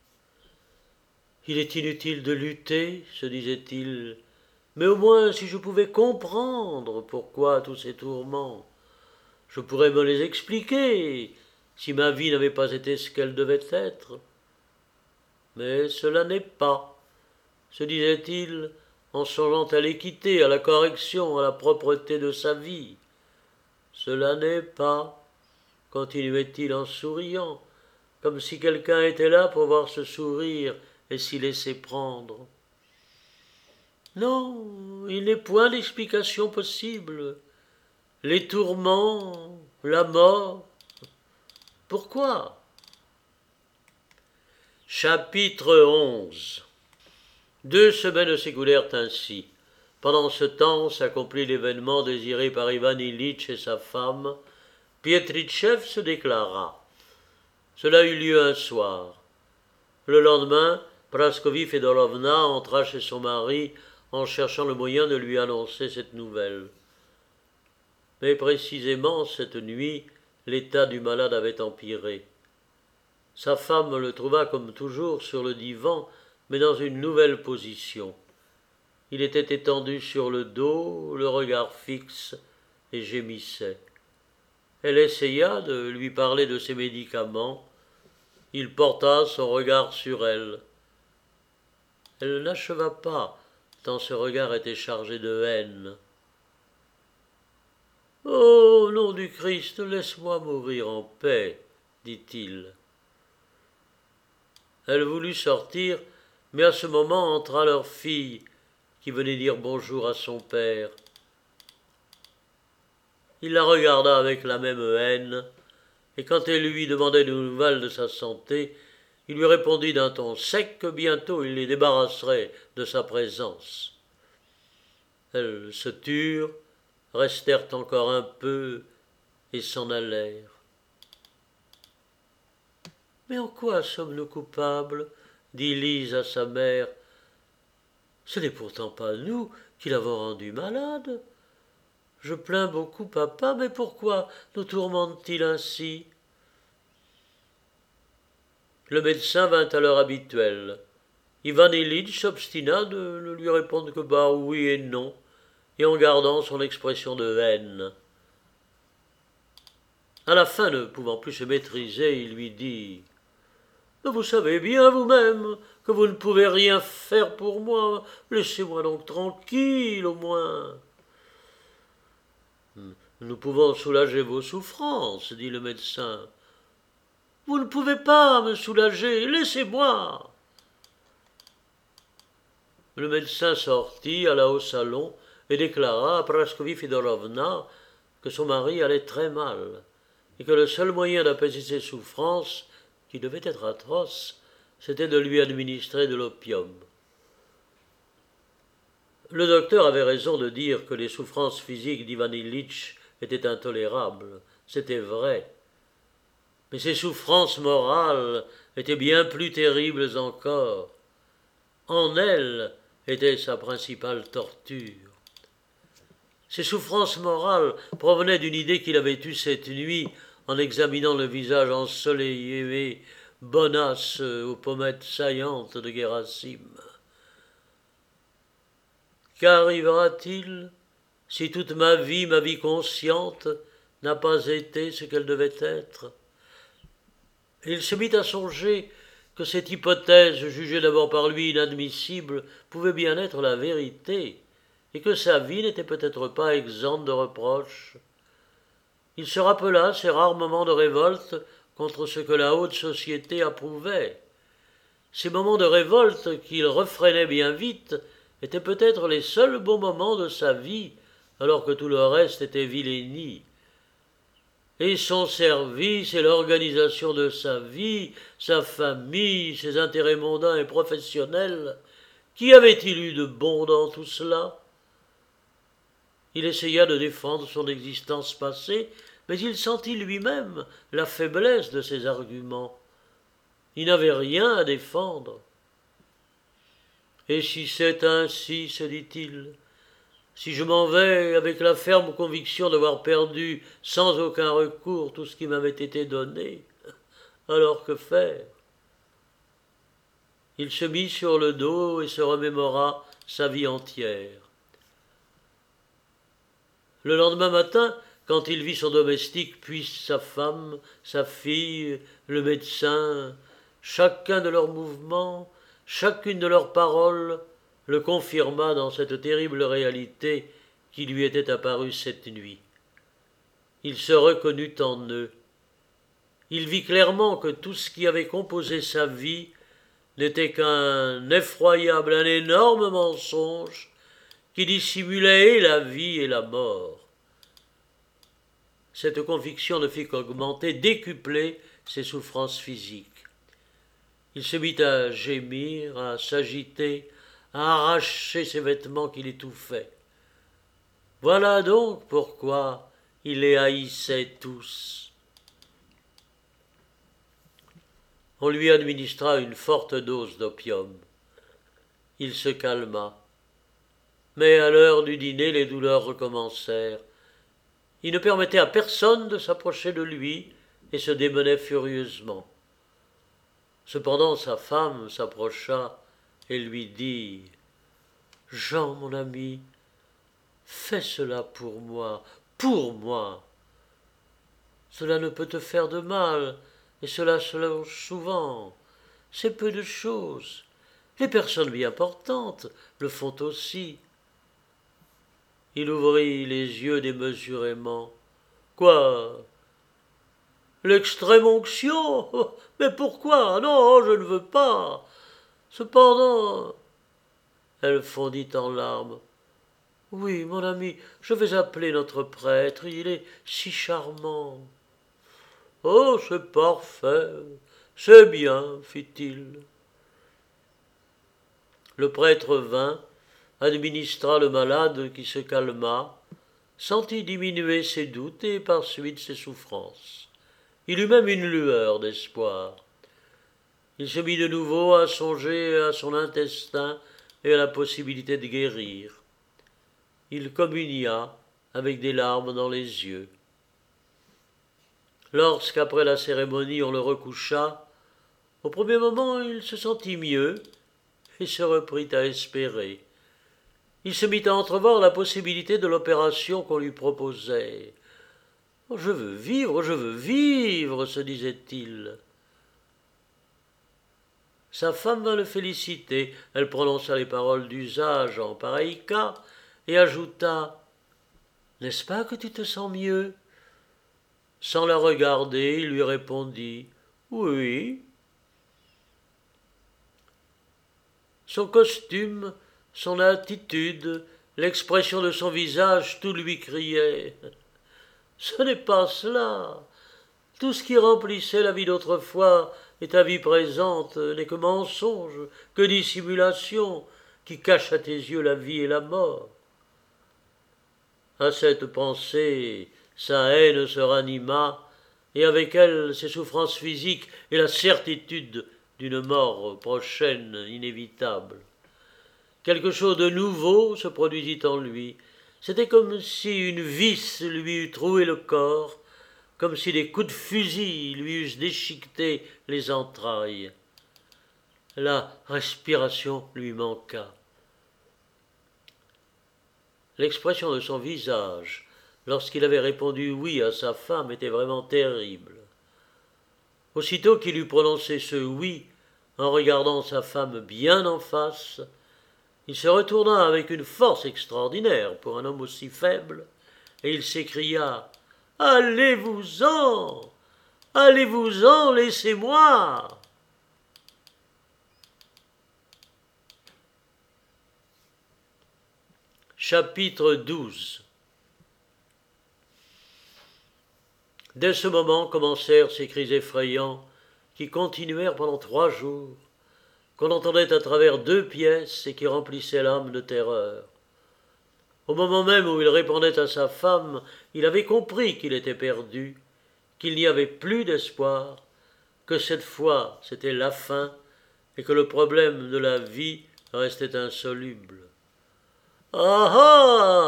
Il est inutile de lutter, se disait-il, mais au moins si je pouvais comprendre pourquoi tous ces tourments, je pourrais me les expliquer si ma vie n'avait pas été ce qu'elle devait être. Mais cela n'est pas, se disait-il, en songeant à l'équité, à la correction, à la propreté de sa vie. Cela n'est pas, continuait-il en souriant, comme si quelqu'un était là pour voir ce sourire et s'y laisser prendre. Non, il n'est point d'explication possible. Les tourments, la mort. Pourquoi? Chapitre onze. Deux semaines s'écoulèrent ainsi. Pendant ce temps s'accomplit l'événement désiré par Ivan Ilitch et sa femme. Pietritchev se déclara. Cela eut lieu un soir. Le lendemain, Praskovie Fedorovna entra chez son mari en cherchant le moyen de lui annoncer cette nouvelle. Mais précisément cette nuit, l'état du malade avait empiré. Sa femme le trouva comme toujours sur le divan, mais dans une nouvelle position. Il était étendu sur le dos, le regard fixe, et gémissait. Elle essaya de lui parler de ses médicaments. Il porta son regard sur elle. Elle n'acheva pas, tant ce regard était chargé de haine. « Oh, au nom du Christ, laisse-moi mourir en paix, dit-il. Elle voulut sortir, mais à ce moment entra leur fille, qui venait dire bonjour à son père. Il la regarda avec la même haine, et quand elle lui demandait des nouvelles de sa santé, il lui répondit d'un ton sec que bientôt il les débarrasserait de sa présence. Elles se turent, restèrent encore un peu et s'en allèrent. « Mais en quoi sommes-nous coupables ?» dit Lise à sa mère. « Ce n'est pourtant pas nous qui l'avons rendu malade. Je plains beaucoup papa, mais pourquoi nous tourmente-t-il ainsi ?» Le médecin vint à l'heure habituelle. Ivan Ilitch s'obstina de ne lui répondre que par oui et non, et en gardant son expression de haine. À la fin, ne pouvant plus se maîtriser, il lui dit « Vous savez bien vous-même que vous ne pouvez rien faire pour moi. Laissez-moi donc tranquille, au moins. » « Nous pouvons soulager vos souffrances, dit le médecin. »« Vous ne pouvez pas me soulager, laissez-moi. » Le médecin sortit, alla au salon et déclara à Praskovie Fedorovna que son mari allait très mal et que le seul moyen d'apaiser ses souffrances, qui devaient être atroces, c'était de lui administrer de l'opium. Le docteur avait raison de dire que les souffrances physiques d'Ivan Ilitch étaient intolérables, c'était vrai. Mais ses souffrances morales étaient bien plus terribles encore. En elles était sa principale torture. Ces souffrances morales provenaient d'une idée qu'il avait eue cette nuit en examinant le visage ensoleillé, bonasse aux pommettes saillantes de Gerasim. Qu'arrivera-t-il si toute ma vie, ma vie consciente, n'a pas été ce qu'elle devait être? Et il se mit à songer que cette hypothèse, jugée d'abord par lui inadmissible, pouvait bien être la vérité, et que sa vie n'était peut-être pas exempte de reproches. Il se rappela ces rares moments de révolte contre ce que la haute société approuvait. Ces moments de révolte qu'il refrénait bien vite étaient peut-être les seuls bons moments de sa vie, alors que tout le reste était vilainie. Et son service et l'organisation de sa vie, sa famille, ses intérêts mondains et professionnels, qu'y avait-il eu de bon dans tout cela? Il essaya de défendre son existence passée, mais il sentit lui-même la faiblesse de ses arguments. Il n'avait rien à défendre. Et si c'est ainsi, se dit-il, si je m'en vais avec la ferme conviction d'avoir perdu sans aucun recours tout ce qui m'avait été donné, alors que faire? Il se mit sur le dos et se remémora sa vie entière. Le lendemain matin, quand il vit son domestique, puis sa femme, sa fille, le médecin, chacun de leurs mouvements, chacune de leurs paroles, le confirma dans cette terrible réalité qui lui était apparue cette nuit. Il se reconnut en eux. Il vit clairement que tout ce qui avait composé sa vie n'était qu'un effroyable, un énorme mensonge qui dissimulait et la vie et la mort. Cette conviction ne fit qu'augmenter, décupler ses souffrances physiques. Il se mit à gémir, à s'agiter, à arracher ses vêtements qui l'étouffaient. Voilà donc pourquoi il les haïssait tous. On lui administra une forte dose d'opium. Il se calma. Mais à l'heure du dîner, les douleurs recommencèrent. Il ne permettait à personne de s'approcher de lui et se démenait furieusement. Cependant, sa femme s'approcha et lui dit « Jean, mon ami, fais cela pour moi, pour moi. Cela ne peut te faire de mal, et cela se loge souvent. C'est peu de choses. Les personnes bien portantes le font aussi. » Il ouvrit les yeux démesurément. « Quoi ? L'extrême onction ? Mais pourquoi ? Non, je ne veux pas. Cependant... » Elle fondit en larmes. « Oui, mon ami, je vais appeler notre prêtre, il est si charmant. »« Oh, c'est parfait, c'est bien, fit-il. » Le prêtre vint, administra le malade qui se calma, sentit diminuer ses doutes et par suite ses souffrances. Il eut même une lueur d'espoir. Il se mit de nouveau à songer à son intestin et à la possibilité de guérir. Il communia avec des larmes dans les yeux. Lorsqu'après la cérémonie on le recoucha, au premier moment il se sentit mieux et se reprit à espérer. Il se mit à entrevoir la possibilité de l'opération qu'on lui proposait. « Je veux vivre, je veux vivre, se disait-il. » Sa femme vint le féliciter. Elle prononça les paroles d'usage en pareil cas et ajouta « N'est-ce pas que tu te sens mieux ?» Sans la regarder, il lui répondit « Oui. » Son costume, son attitude, l'expression de son visage, tout lui criait « Ce n'est pas cela. Tout ce qui remplissait la vie d'autrefois et ta vie présente n'est que mensonge, que dissimulation, qui cache à tes yeux la vie et la mort. » À cette pensée, sa haine se ranima, et avec elle ses souffrances physiques et la certitude d'une mort prochaine inévitable. Quelque chose de nouveau se produisit en lui. C'était comme si une vis lui eût troué le corps, comme si des coups de fusil lui eussent déchiqueté les entrailles. La respiration lui manqua. L'expression de son visage, lorsqu'il avait répondu oui à sa femme, était vraiment terrible. Aussitôt qu'il eut prononcé ce oui, en regardant sa femme bien en face, il se retourna avec une force extraordinaire pour un homme aussi faible, et il s'écria « Allez-vous-en ! Allez-vous-en, laissez-moi !» Chapitre douze. Dès ce moment commencèrent ces cris effrayants qui continuèrent pendant trois jours, qu'on entendait à travers deux pièces et qui remplissaient l'âme de terreur. Au moment même où il répondait à sa femme, il avait compris qu'il était perdu, qu'il n'y avait plus d'espoir, que cette fois c'était la fin et que le problème de la vie restait insoluble. « Ah ah !»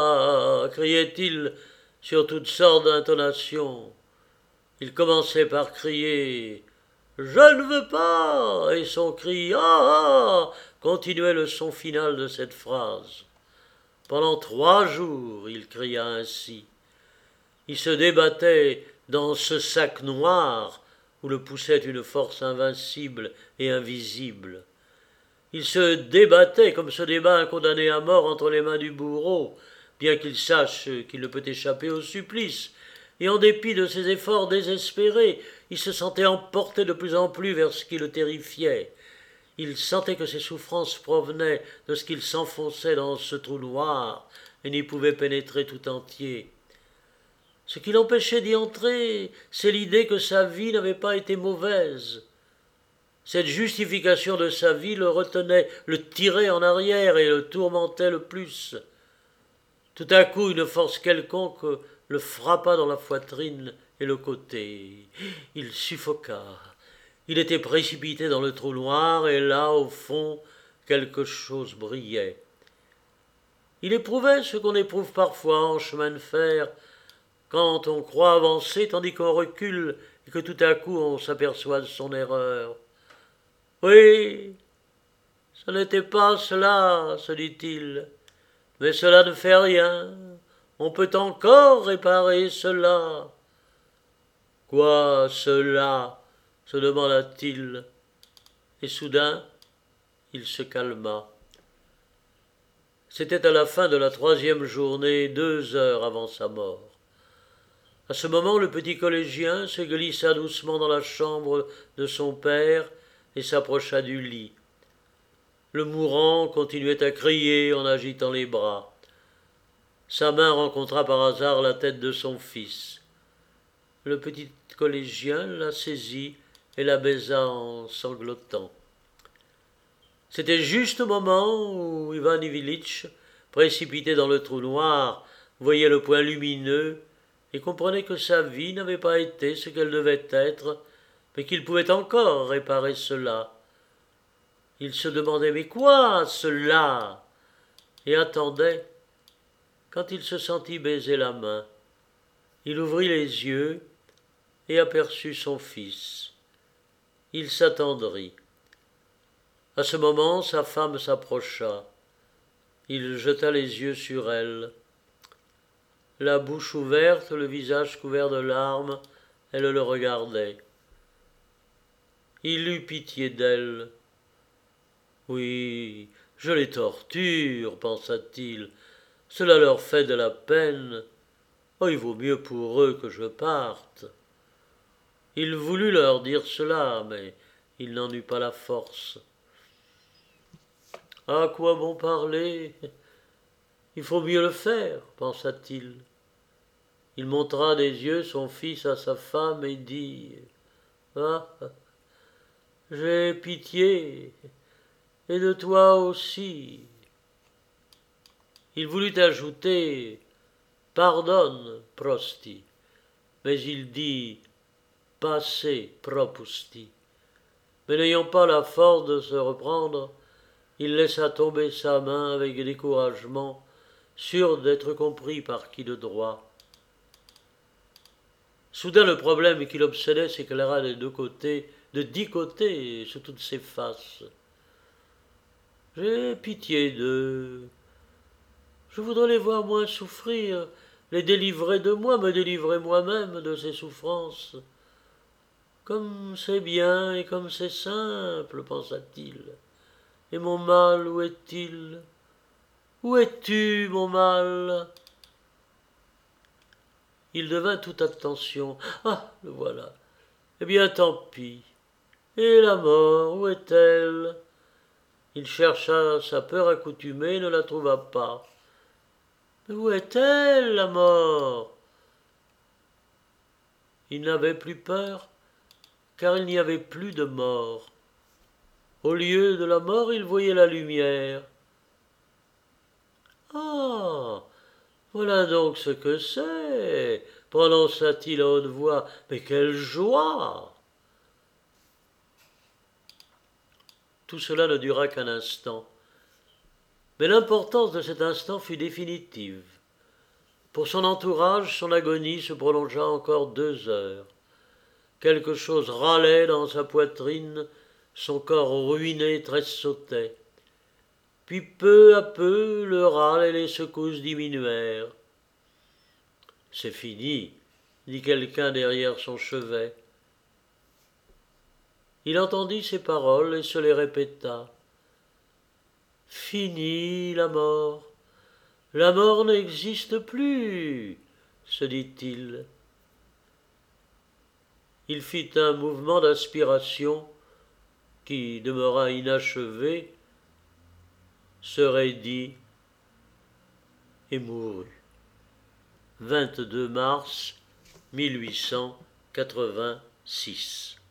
criait-il sur toutes sortes d'intonations. Il commençait par crier Je ne veux pas. Et son cri ah ah continuait le son final de cette phrase. Pendant trois jours, il cria ainsi. Il se débattait dans ce sac noir où le poussait une force invincible et invisible. Il se débattait comme se débat un condamné à mort entre les mains du bourreau, bien qu'il sache qu'il ne peut échapper au supplice, et en dépit de ses efforts désespérés, il se sentait emporté de plus en plus vers ce qui le terrifiait. Il sentait que ses souffrances provenaient de ce qu'il s'enfonçait dans ce trou noir et n'y pouvait pénétrer tout entier. Ce qui l'empêchait d'y entrer, c'est l'idée que sa vie n'avait pas été mauvaise. Cette justification de sa vie le retenait, le tirait en arrière et le tourmentait le plus. Tout à coup, une force quelconque le frappa dans la poitrine et le côté. Il suffoqua. Il était précipité dans le trou noir et là, au fond, quelque chose brillait. Il éprouvait ce qu'on éprouve parfois en chemin de fer, quand on croit avancer tandis qu'on recule et que tout à coup on s'aperçoit de son erreur. Oui, ce n'était pas cela, se dit-il, mais cela ne fait rien, on peut encore réparer cela. Quoi, cela? Se demanda-t-il, et soudain il se calma. C'était à la fin de la troisième journée, deux heures avant sa mort. À ce moment, le petit collégien se glissa doucement dans la chambre de son père et s'approcha du lit. Le mourant continuait à crier en agitant les bras. Sa main rencontra par hasard la tête de son fils. Le petit collégien la saisit et la baisa en sanglotant. C'était juste au moment où Ivan Ivilitch, précipité dans le trou noir, voyait le point lumineux et comprenait que sa vie n'avait pas été ce qu'elle devait être, mais qu'il pouvait encore réparer cela. Il se demandait « Mais quoi, cela ?» et attendait, quand il se sentit baiser la main. Il ouvrit les yeux et aperçut son fils. Il s'attendrit. À ce moment, sa femme s'approcha. Il jeta les yeux sur elle. La bouche ouverte, le visage couvert de larmes, elle le regardait. Il eut pitié d'elle. « Oui, je les torture, pensa-t-il. Cela leur fait de la peine. Oh, il vaut mieux pour eux que je parte. » Il voulut leur dire cela, mais il n'en eut pas la force. « À quoi bon parler ? Il faut mieux le faire, pensa-t-il. Il montra des yeux son fils à sa femme et dit « Ah, j'ai pitié, et de toi aussi. » Il voulut ajouter « Pardonne, prosti », mais il dit « Passez, propusti ». Mais n'ayant pas la force de se reprendre, il laissa tomber sa main avec découragement, sûr d'être compris par qui de droit. Soudain, le problème qui l'obsédait s'éclaira des deux côtés, de dix côtés, sous toutes ses faces. « J'ai pitié d'eux. Je voudrais les voir moins souffrir, les délivrer de moi, me délivrer moi-même de ces souffrances. Comme c'est bien et comme c'est simple, pensa-t-il. Et mon mal, où est-il? Où es-tu, mon mal ?» Il devint toute attention. « Ah, le voilà. Eh bien, tant pis. Et la mort, où est-elle ?» Il chercha sa peur accoutumée et ne la trouva pas. « Mais où est-elle, la mort ?» Il n'avait plus peur, car il n'y avait plus de mort. Au lieu de la mort, il voyait la lumière. « Ah, voilà donc ce que c'est !» prononça-t-il à haute voix. « Mais quelle joie !» Tout cela ne dura qu'un instant. Mais l'importance de cet instant fut définitive. Pour son entourage, son agonie se prolongea encore deux heures. Quelque chose râlait dans sa poitrine, son corps ruiné tressautait. Puis peu à peu, le râle et les secousses diminuèrent. « C'est fini », dit quelqu'un derrière son chevet. Il entendit ces paroles et se les répéta. « Fini la mort. La mort n'existe plus, se dit-il. Il fit un mouvement d'aspiration qui demeura inachevé, se raidit et mourut. vingt-deux mars mille huit cent quatre-vingt-six.